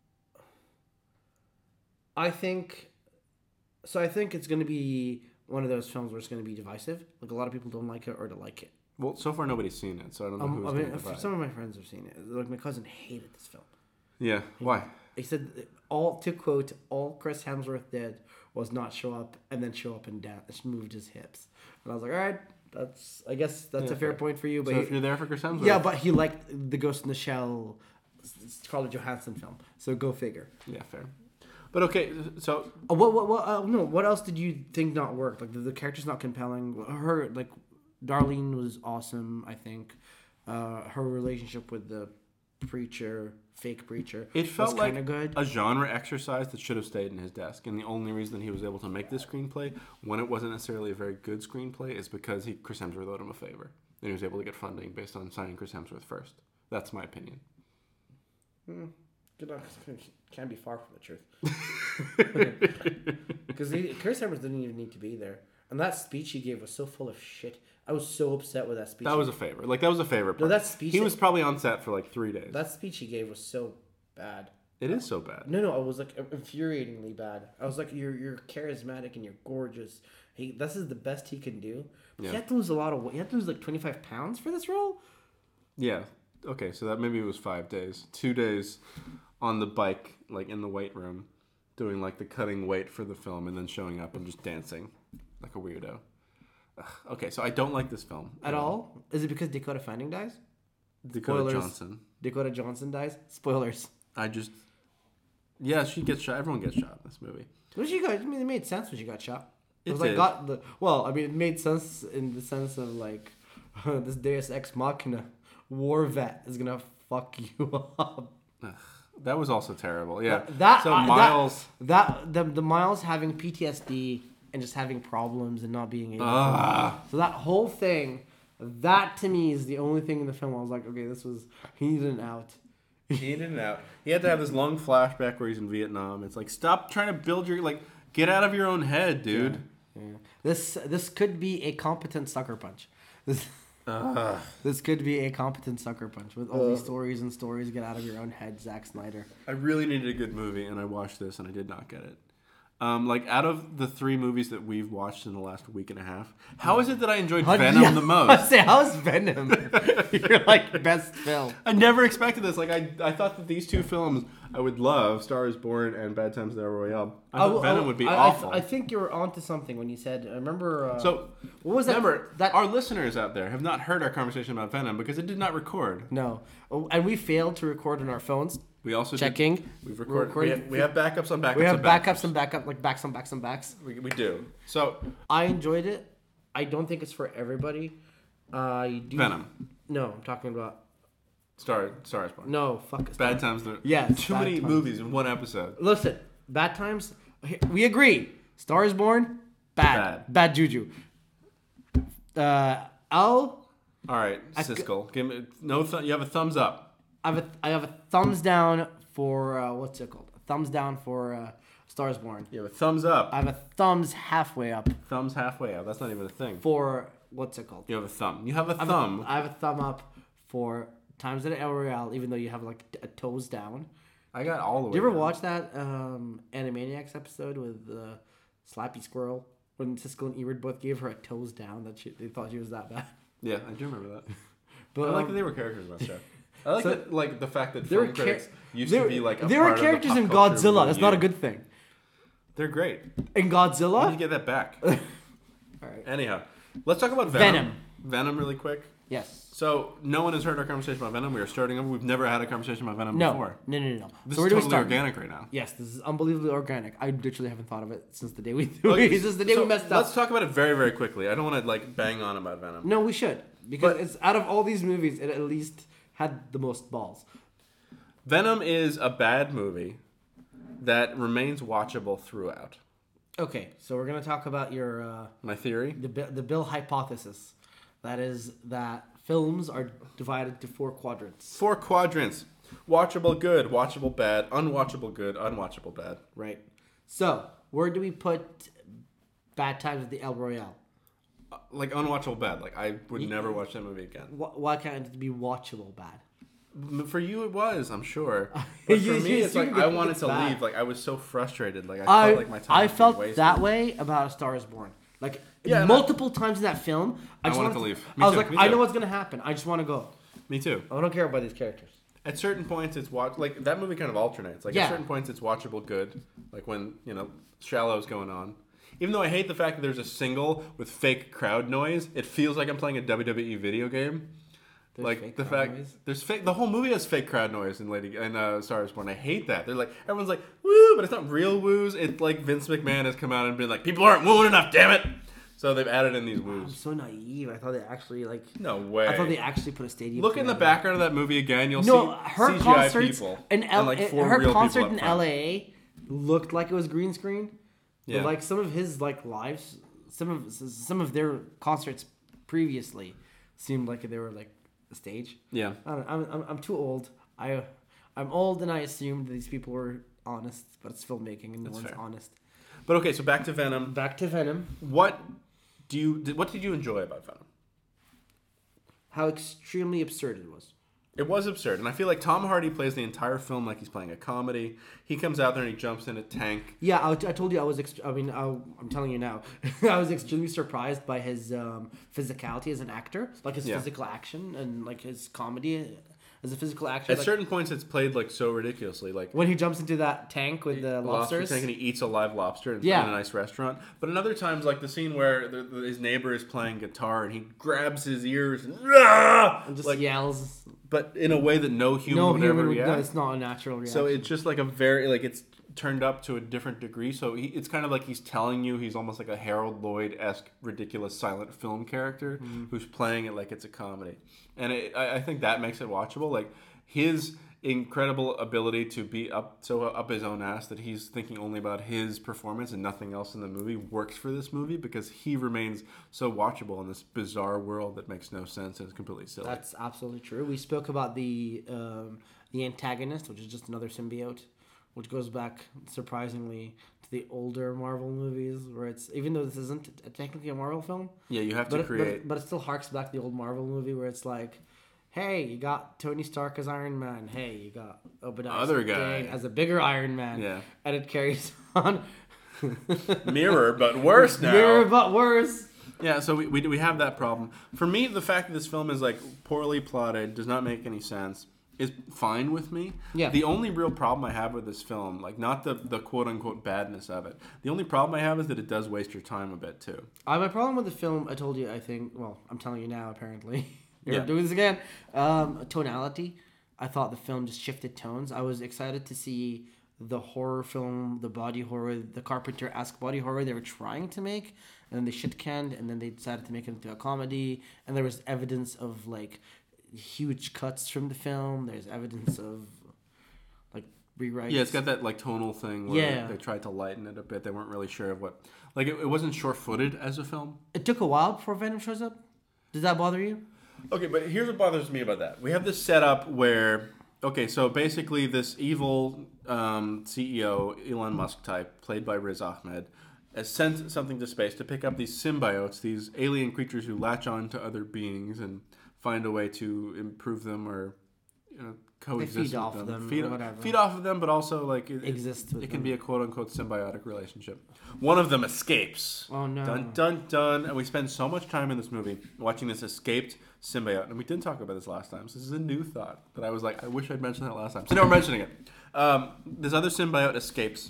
I think. So I think it's going to be one of those films where it's going to be divisive. Like a lot of people don't like it or to like it. Well, so far nobody's seen it, so I don't know Um, who's I going mean, to for divide. some of my friends have seen it. Like my cousin hated this film. Yeah. Why? He said all to quote all Chris Hemsworth did was not show up and then show up and dance, moved his hips. And I was like, all right, that's I guess that's Yeah, a fair fair. point for you. But So he- if you're there for Chris Hemsworth, yeah, but he liked the Ghost in the Shell, Scarlett Johansson film. So go figure. yeah, fair. But okay, so Uh, what what what? Uh, no, what else did you think not work? Like the, the character's not compelling. Her like Darlene was awesome. I think uh, her relationship with the preacher, fake preacher, it felt was like kind of good. a genre exercise that should have stayed in his desk. And the only reason he was able to make this screenplay, when it wasn't necessarily a very good screenplay, is because he Chris Hemsworth owed him a favor. And he was able to get funding based on signing Chris Hemsworth first. That's my opinion. Hmm. Good luck. Can't be far from the truth. Because Chris Hemsworth didn't even need to be there, and that speech he gave was so full of shit. I was so upset with that speech. That was a favor. Like, that was a favor. No, part. that speech. He was probably on set for like three days. that speech he gave was so bad. It is so bad. No, no, it was like infuriatingly bad. I was like, you're you're charismatic and you're gorgeous. He this is the best he can do. But Yeah. He had to lose a lot of weight. He had to lose like twenty five pounds for this role. Yeah. Okay, so that maybe it was five days. Two days on the bike, like in the weight room, doing like the cutting weight for the film, and then showing up and just dancing like a weirdo. Ugh. Okay, so I don't like this film At all? Is it because Dakota Fanning dies? Dakota Spoilers. Johnson. Dakota Johnson dies. Spoilers. I just, yeah, she gets shot. Everyone gets shot in this movie. When she got, I mean, it made sense when she got shot. It, It was like did. got the well. I mean, it made sense in the sense of like this Deus Ex Machina war vet is gonna fuck you up. Ugh. That was also terrible. Yeah. That so uh, Miles. that, that the the Miles having P T S D and just having problems and not being able. Ah. to. So that whole thing, that to me is the only thing in the film. I was like, okay, this was he needed an out. He in and out. He had to have this long flashback where he's in Vietnam. It's like, stop trying to build your, like, get out of your own head, dude. Yeah. Yeah. This this could be a competent sucker punch. This, Ugh. this could be a competent sucker punch with all these stories and stories. Get out of your own head, Zack Snyder. I really needed a good movie, and I watched this, and I did not get it. Um, like, out of the three movies that we've watched in the last week and a half, how is it that I enjoyed How- Venom yeah, the I most? say, how's Venom? You're like best film. I never expected this. Like, I, I thought that these two films I would love, Star is Born and Bad Times at El Royale. I thought will- Venom I- would be I, awful. I, I think you were onto something when you said. I remember. Uh, so, what was that? remember, that our listeners out there have not heard our conversation about Venom because it did not record. no, oh, and we failed to record on our phones. We also did- Checking. we've We're recorded. We recording- have, we have backups on backups. We have on backups. backups and backup, like backs on backs on backs. We, we do. So, I enjoyed it. I don't think it's for everybody. I do. Venom. No, I'm talking about. Star, Star is Born. No, fuck. it's Bad not. Times. There- Yes, Too Bad many Times. movies in one episode. Listen, Bad Times. We agree. Star is Born. Bad. Bad. Bad juju. Uh, I'll. All right, Siskel. Give me no. Th- you have a thumbs up. I have a, I have a thumbs down for uh, what's it called? A thumbs down for uh, Stars Born. You have a thumbs up. I have a thumbs halfway up Thumbs halfway up. That's not even a thing. for what's it called? You have a thumb. You have a I have thumb. A, I have a thumb up for Times at El Royale, even though you have like a toes down. I got all the way. Did you ever down. watch that um, Animaniacs episode with uh, Slappy Squirrel when Siskel and Ebert both gave her a toes down that she, they thought she was that bad? Yeah, I do remember that. But I like um, that they were characters on that show. I like So- that, like the fact that They were film char- critics used they to were- be like a they part were of the characters pop in culture Godzilla. That's not a milieu. good thing. They're great. In I need to Godzilla, get that back. all right. Anyhow, let's talk about Venom. Venom. Venom, really quick. Yes. So no one has heard our conversation about Venom. We are starting over. We've never had a conversation about Venom No. before. No. No. No. This so where is do we totally start? organic right now. Yes, this is unbelievably organic. I literally haven't thought of it since the day we Okay, since the day so we messed Let's up. talk about it very, very quickly. I don't want to like bang on about Venom. No, we should because But- it's out of all these movies, it at least had the most balls. Venom is a bad movie that remains watchable throughout. Okay, so we're gonna talk about your uh, My theory. the Bi- the Bill hypothesis. That is that films are divided to four quadrants. Four quadrants. Watchable good, watchable bad, unwatchable good, unwatchable bad. Right. So where do we put Bad Times at the El Royale? Uh, Like unwatchable bad. Like I would never watch that movie again. Wh- Why can't it be watchable bad? M- For you, it was, I'm sure. But for You- me, you it's like assume I it's wanted to bad. leave. Like I was so frustrated. Like I, I felt like my time. I was being felt wasted. that way about A Star Is Born. Like Yeah, and multiple times in that film, I, I just wanted wanted to leave. Me I was too, like, me I too. know what's gonna happen. I just want to go. Me too. I don't care about these characters. At certain points, it's watch like that movie kind of alternates. Like Yeah. at certain points, it's watchable good. Like when you know Shallow's going on. Even though I hate the fact that there's a single with fake crowd noise, it feels like I'm playing a W W E video game. There's like fake the crowd fact noise? there's fake. The whole movie has fake crowd noise in Lady and uh, Star is Born. I hate that. They're like everyone's like woo, but it's not real woos. It's like Vince McMahon has come out and been like people aren't wooing enough. Damn it! So they've added in these I'm woos. so naive. I thought they actually like. No way. I thought they actually put a stadium. Look in the together. background of that movie again. You'll No, see her C G I concerts people in L- and like four her real concert people in up front. L A looked like it was green screen. Yeah. But like some of his like lives, some of some of their concerts previously seemed like they were like a stage. Yeah. I don't, I'm, I'm I'm too old. I I'm old and I assumed these people were honest, but it's filmmaking and no That's one's fair. honest. But okay, so back to Venom. Back to Venom. What do you did, what did you enjoy about Venom? How extremely absurd it was. It was absurd, and I feel like Tom Hardy plays the entire film like he's playing a comedy. He comes out there and he jumps in a tank. Yeah, I, I told you I was. Ext- I mean, I, I'm telling you now, I was extremely surprised by his um, physicality as an actor, like his Yeah. physical action and like his comedy as a physical actor. At Like, certain points, it's played like so ridiculously, like when he jumps into that tank with the lobster lobsters. tank and he eats a live lobster in, Yeah. in a nice restaurant. But in other times, like the scene where the, the, his neighbor is playing guitar and he grabs his ears and, "Ah!" and just like, yells. but in a way that no human No would human. ever would- react. No, it's not a natural reaction. So it's just like a very like it's turned up to a different degree. So he, it's kind of like he's telling you he's almost like a Harold Lloyd esque ridiculous silent film character Mm-hmm. who's playing it like it's a comedy, and it, I, I think that makes it watchable. Like his incredible ability to be up so up his own ass that he's thinking only about his performance and nothing else in the movie works for this movie because he remains so watchable in this bizarre world that makes no sense and is completely silly. That's absolutely true. We spoke about the um, the antagonist, which is just another symbiote, which goes back surprisingly to the older Marvel movies, where it's even though this isn't a, technically a Marvel film, yeah, you have but to it, create. but, but it still harks back to the old Marvel movie where it's like, hey, you got Tony Stark as Iron Man. Hey, you got Obadiah Other Stane guy. as a bigger Iron Man. Yeah. And it carries on. Mirror, but worse now. Mirror, but worse. Yeah, so we, we we have that problem. For me, the fact that this film is like poorly plotted, does not make any sense, is fine with me. Yeah. The only real problem I have with this film, like not the, the quote unquote badness of it, the only problem I have is that it does waste your time a bit too. Uh, my problem with the film, I told you, I think, well, I'm telling you now, apparently. You're Yeah. doing this again. Um, tonality. I thought the film just shifted tones. I was excited to see the horror film, the body horror, the Carpenter-esque body horror they were trying to make, and then they shit canned, and then they decided to make it into a comedy, and there was evidence of like huge cuts from the film. There's evidence of like rewrites. Yeah, it's got that like tonal thing where Yeah. they tried to lighten it a bit. They weren't really sure of what, like it, it wasn't sure-footed as a film. It took a while before Venom shows up. Does that bother you? Okay, but here's what bothers me about that. We have this setup where, okay, so basically this evil um, C E O, Elon Musk type, played by Riz Ahmed, has sent something to space to pick up these symbiotes, these alien creatures who latch on to other beings and find a way to improve them or you know, coexist feed with off them. them feed, or whatever. feed off of them, but also like it, Exist it, with it can them. be a quote-unquote symbiotic relationship. One of them escapes. Oh, no. Dun dun dun! And we spend so much time in this movie watching this escaped symbiote, and we didn't talk about this last time. So this is a new thought that I was like, I wish I'd mentioned that last time. So now we're mentioning it. Um, this other symbiote escapes.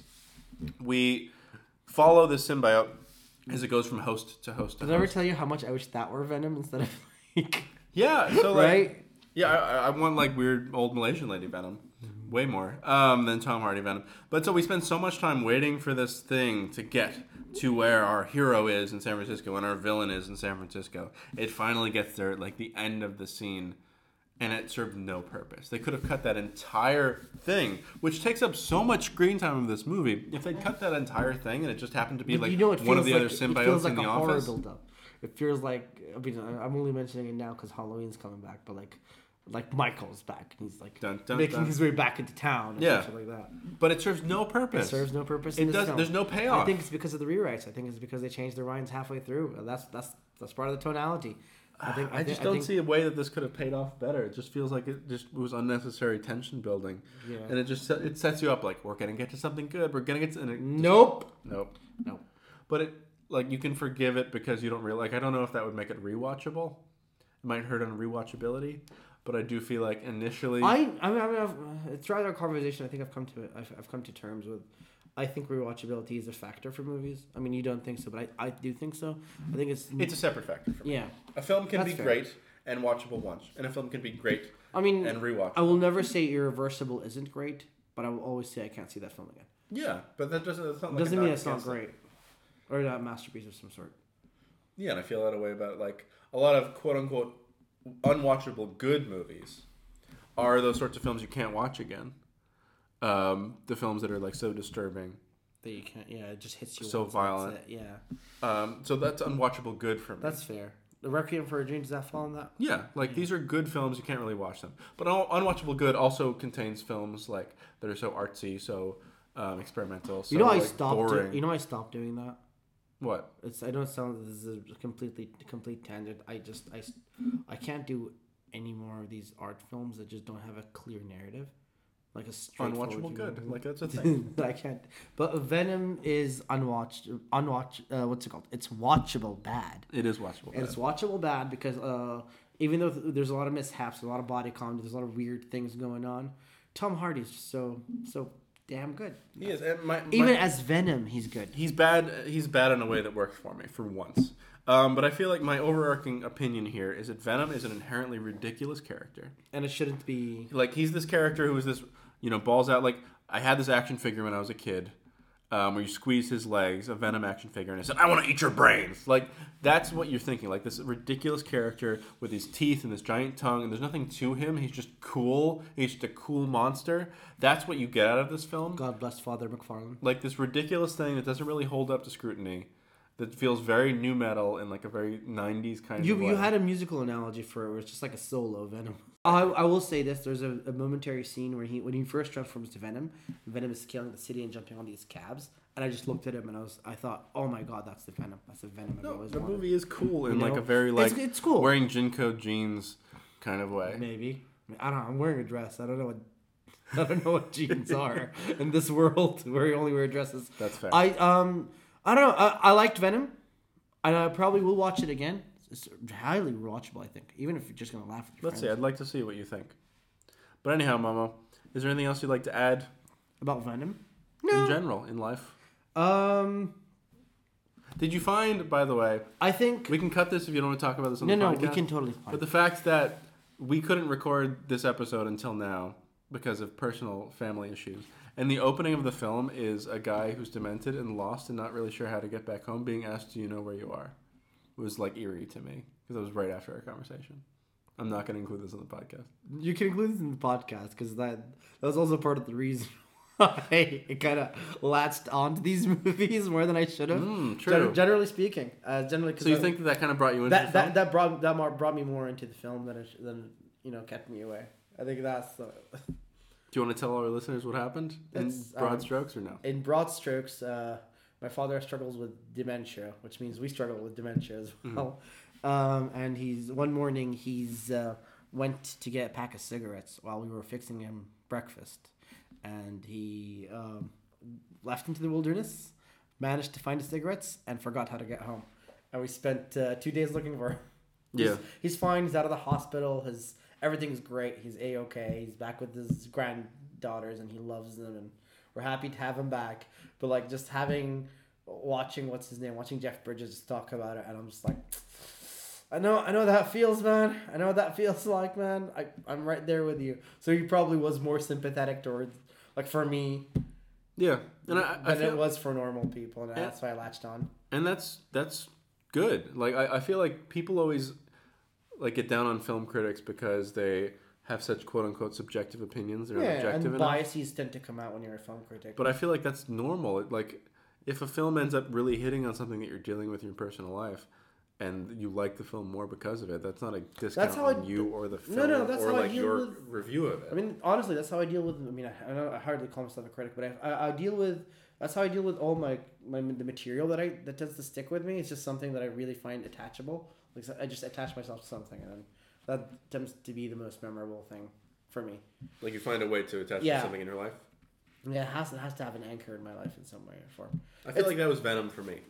We follow this symbiote as it goes from host to host to Did I ever host. tell you how much I wish that were Venom instead of like Yeah, so like, right? yeah, I, I want like weird old Malaysian lady Venom, way more um, than Tom Hardy Venom. But so we spend so much time waiting for this thing to get to where our hero is in San Francisco and our villain is in San Francisco. It finally gets there at like the end of the scene, and it served no purpose. They could have cut that entire thing, which takes up so much screen time of this movie. If they cut that entire thing and it just happened to be But like you know, it one of feels the like, other it feels symbiotes like in the a horror office. build-up. It feels like I mean I'm only mentioning it now because Halloween's coming back, but like like Michael's back and he's like Dun, dun, making dun. his way back into town. And Yeah. shit like that. But it serves no It purpose. serves no purpose. It in this does. film. There's no payoff. I think it's because of the rewrites. I think it's because they changed their minds halfway through. And That's that's that's part of the tonality. I think I, thi- just don't think, see a way that this could have paid off better. It just feels like it just was unnecessary tension building, Yeah. and it just it sets you up like we're gonna get to something good. We're gonna get to and it just- Nope. nope, Nope. But it like you can forgive it because you don't really like. I don't know if that would make it rewatchable. It might hurt on rewatchability, but I do feel like initially I I mean, I mean I've, throughout our conversation, I think I've come to I've, I've come to terms with. I think rewatchability is a factor for movies. I mean, you don't think so, but I, I do think so. I think it's it's a separate factor. For me. yeah. A film can That's be fair. great and watchable once, and a film can be great I mean, and rewatchable. I will never say Irreversible isn't great, but I will always say I can't see that film again. Yeah, but that doesn't. That's not It like doesn't a mean knock it's not against it. great or a masterpiece of some sort. Yeah, and I feel that way about like a lot of quote unquote unwatchable good movies are those sorts of films you can't watch again. Um, the films that are like so disturbing, That you can't. Yeah, it just hits you. So once and that's violent. it. Yeah, um, so that's unwatchable good for me. that's fair. The Requiem for a Dream, does that fall in that? yeah, like these are good films you can't really watch them. But un- unwatchable good also contains films like that are so artsy, so um, experimental. So, You know, I like, stopped. Do, boring. you know, I stopped doing that. What? It's. I don't sound. This is a completely complete tangent. I just. I. s- I can't do any more of these art films that just don't have a clear narrative, like a straightforward. Unwatchable good. narrative. Like that's a thing. I can't. But Venom is unwatched. Unwatch. Uh, what's it called? It's watchable bad. It is watchable. And it's watchable bad because uh, even though th- there's a lot of mishaps, a lot of body comedy, there's a lot of weird things going on. Tom Hardy's just so so damn good. He is. And my, my, Even as Venom, he's good. He's bad. He's bad in a way that works for me for once. Um, but I feel like my overarching opinion here is that Venom is an inherently ridiculous character. And it shouldn't be. Like he's this character who is this, you know, balls out. Like I had this action figure when I was a kid. um, where you squeeze his legs, a Venom action figure, and it said, "I want to eat your brains." Like that's what you're thinking. Like this ridiculous character with his teeth and this giant tongue, and there's nothing to him. He's just cool. He's just a cool monster. That's what you get out of this film. God bless Father McFarlane. Like this ridiculous thing that doesn't really hold up to scrutiny. That feels very new metal in like a very nineties kind You of way. you had a musical analogy for it where it's just like a solo Venom. I, I will say this: there's a, a momentary scene where he when he first transforms to Venom, Venom is killing the city and jumping on these cabs, and I just looked at him and I was I thought, oh my god, that's the Venom. That's the Venom I've No, always the wanted. movie is cool in You like know? a very like It's- it's cool. wearing Jinko jeans kind of way. Maybe I don't know. I'm wearing a dress. I don't know what I don't know what jeans are in this world where you only wear dresses. That's fair. I um I don't know. I, I liked Venom. And I probably will watch it again. It's highly rewatchable, I think. Even if you're just gonna laugh with your Let's see. friends. I'd like to see what you think. But anyhow, Momo, is there anything else you'd like to add About Venom? in general in life? Um, Did you find, by the way, I think. we can cut this if you don't want to talk about this on no, the no, podcast. we can totally. But the fact that we couldn't record this episode until now because of personal family issues. And the opening of the film is a guy who's demented and lost and not really sure how to get back home being asked, "Do you know where you are?" It was like eerie to me because it was right after our conversation. I'm not going to include this on the podcast. You can include this in the podcast because that that was also part of the reason why I kind of latched onto these movies more than I should have. Mm, true. Gen- generally speaking, uh, generally. So you I, think that that kind of brought you into that the that film? that brought that more, brought me more into the film than it, sh- than you know kept me away. I think that's the. Do you want to tell our listeners what happened in It's, broad um, strokes or no? In broad strokes, uh, my father struggles with dementia, which means we struggle with dementia as well. Um, and he's one morning he's uh, went to get a pack of cigarettes while we were fixing him breakfast, and he um, left into the wilderness, managed to find the cigarettes, and forgot how to get home. And we spent uh, two days looking for him. Yeah. He's, he's fine. He's out of the hospital. His everything's great. He's a-okay. He's back with his granddaughters, and he loves them, and we're happy to have him back. But like just having, watching what's his name, watching Jeff Bridges talk about it, and I'm just like, I know, I know how that feels, man. I know what that feels like, man. I I'm right there with you. So he probably was more sympathetic towards, like for me, Yeah. And I, I than feel, it was for normal people, and that's why I latched on. and that's that's good. Like I, I feel like people always like get down on film critics because they have such quote unquote subjective opinions. They're not Yeah, objective and enough. biases tend to come out when you're a film critic. But I feel like that's normal. It, like if a film ends up really hitting on something that you're dealing with in your personal life, and you like the film more because of it, that's not a discount how on I- you or the film No, no, that's or how I like deal your with- review of it. I mean, honestly, that's how I deal with. I mean, I, I, know I hardly call myself a critic, but I, I, I deal with. That's how I deal with all my, my the material that I that tends to stick with me. It's just something that I really find attachable. Like so I just attach myself to something, and then that tends to be the most memorable thing for me. Like you find a way to attach Yeah. to something in your life. Yeah, it has it has to have an anchor in my life in some way or form. I feel like that was Venom for me.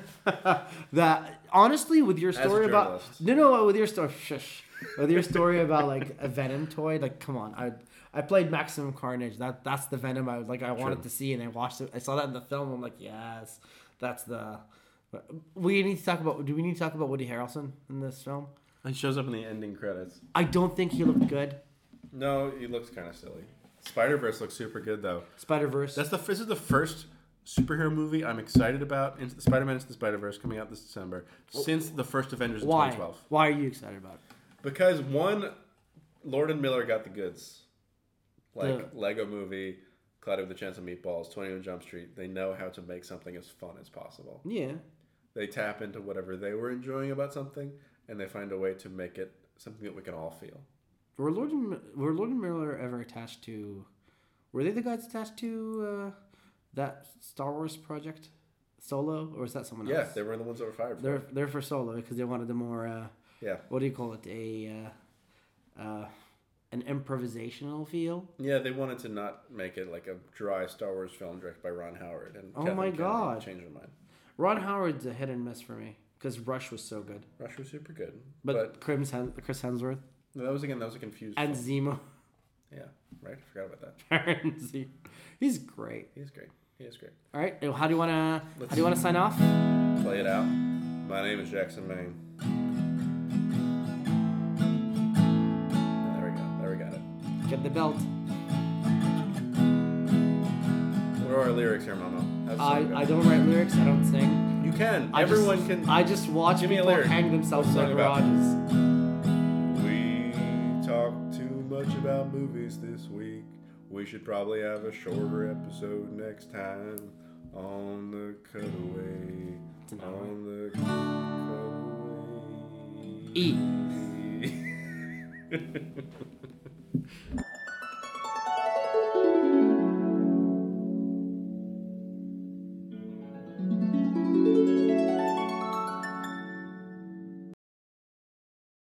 That honestly, with your As a story about journalist. no, no, with your story, shush, with your story about like a Venom toy, like come on, I I played Maximum Carnage. That that's the Venom I was like I wanted True. to see, and I watched it. I saw that in the film. I'm like, yes, that's the. We need to talk about. Do we need to talk about Woody Harrelson in this film? He shows up in the ending credits. I don't think he looked good. No, he looks kind of silly. Spider Verse looks super good though. Spider Verse. That's the this is the first superhero movie I'm excited about. Into Spider Man Into the Spider Verse coming out this December since the first Avengers in Why? twenty twelve. Why are you excited about it? Because one, Lord and Miller got the goods. Like The- Lego Movie, Cloudy with a Chance of Meatballs, twenty-one Jump Street. They know how to make something as fun as possible. Yeah. They tap into whatever they were enjoying about something, and they find a way to make it something that we can all feel. Were Lord and, Mi- were Lord and Miller ever attached to? Were they the guys attached to uh, that Star Wars project, Solo, or is that someone Yeah, else? they were the ones that were fired for They're it. they're for Solo because they wanted a more uh, Yeah. what do you call it, a uh, uh, an improvisational feel. Yeah, they wanted to not make it like a dry Star Wars film directed by Ron Howard. And Oh Kathleen my Kennedy God. changed their mind. Ron Howard's a hit and miss for me because Rush was so good, Rush was super good. but, But, Chris, Hem- Chris Hemsworth no, that was again, that was a confused and film. Zemo, Yeah, right? I forgot about that. and Z- he's great. He's great. He is great. All right, how do you wanna Let's- how do you wanna sign off? Play it out. My name is Jackson Maine. There we go. There we got it. Get the belt. Where are our lyrics here, Momo. Have I, some I don't write lyrics. I don't sing. You can. I Everyone just, can. I just watch Give me a people lyric. hang themselves in What's their the song about? garages. We talked too much about movies this week. We should probably have a shorter episode next time on the cutaway. It's an hour. On the cutaway. E.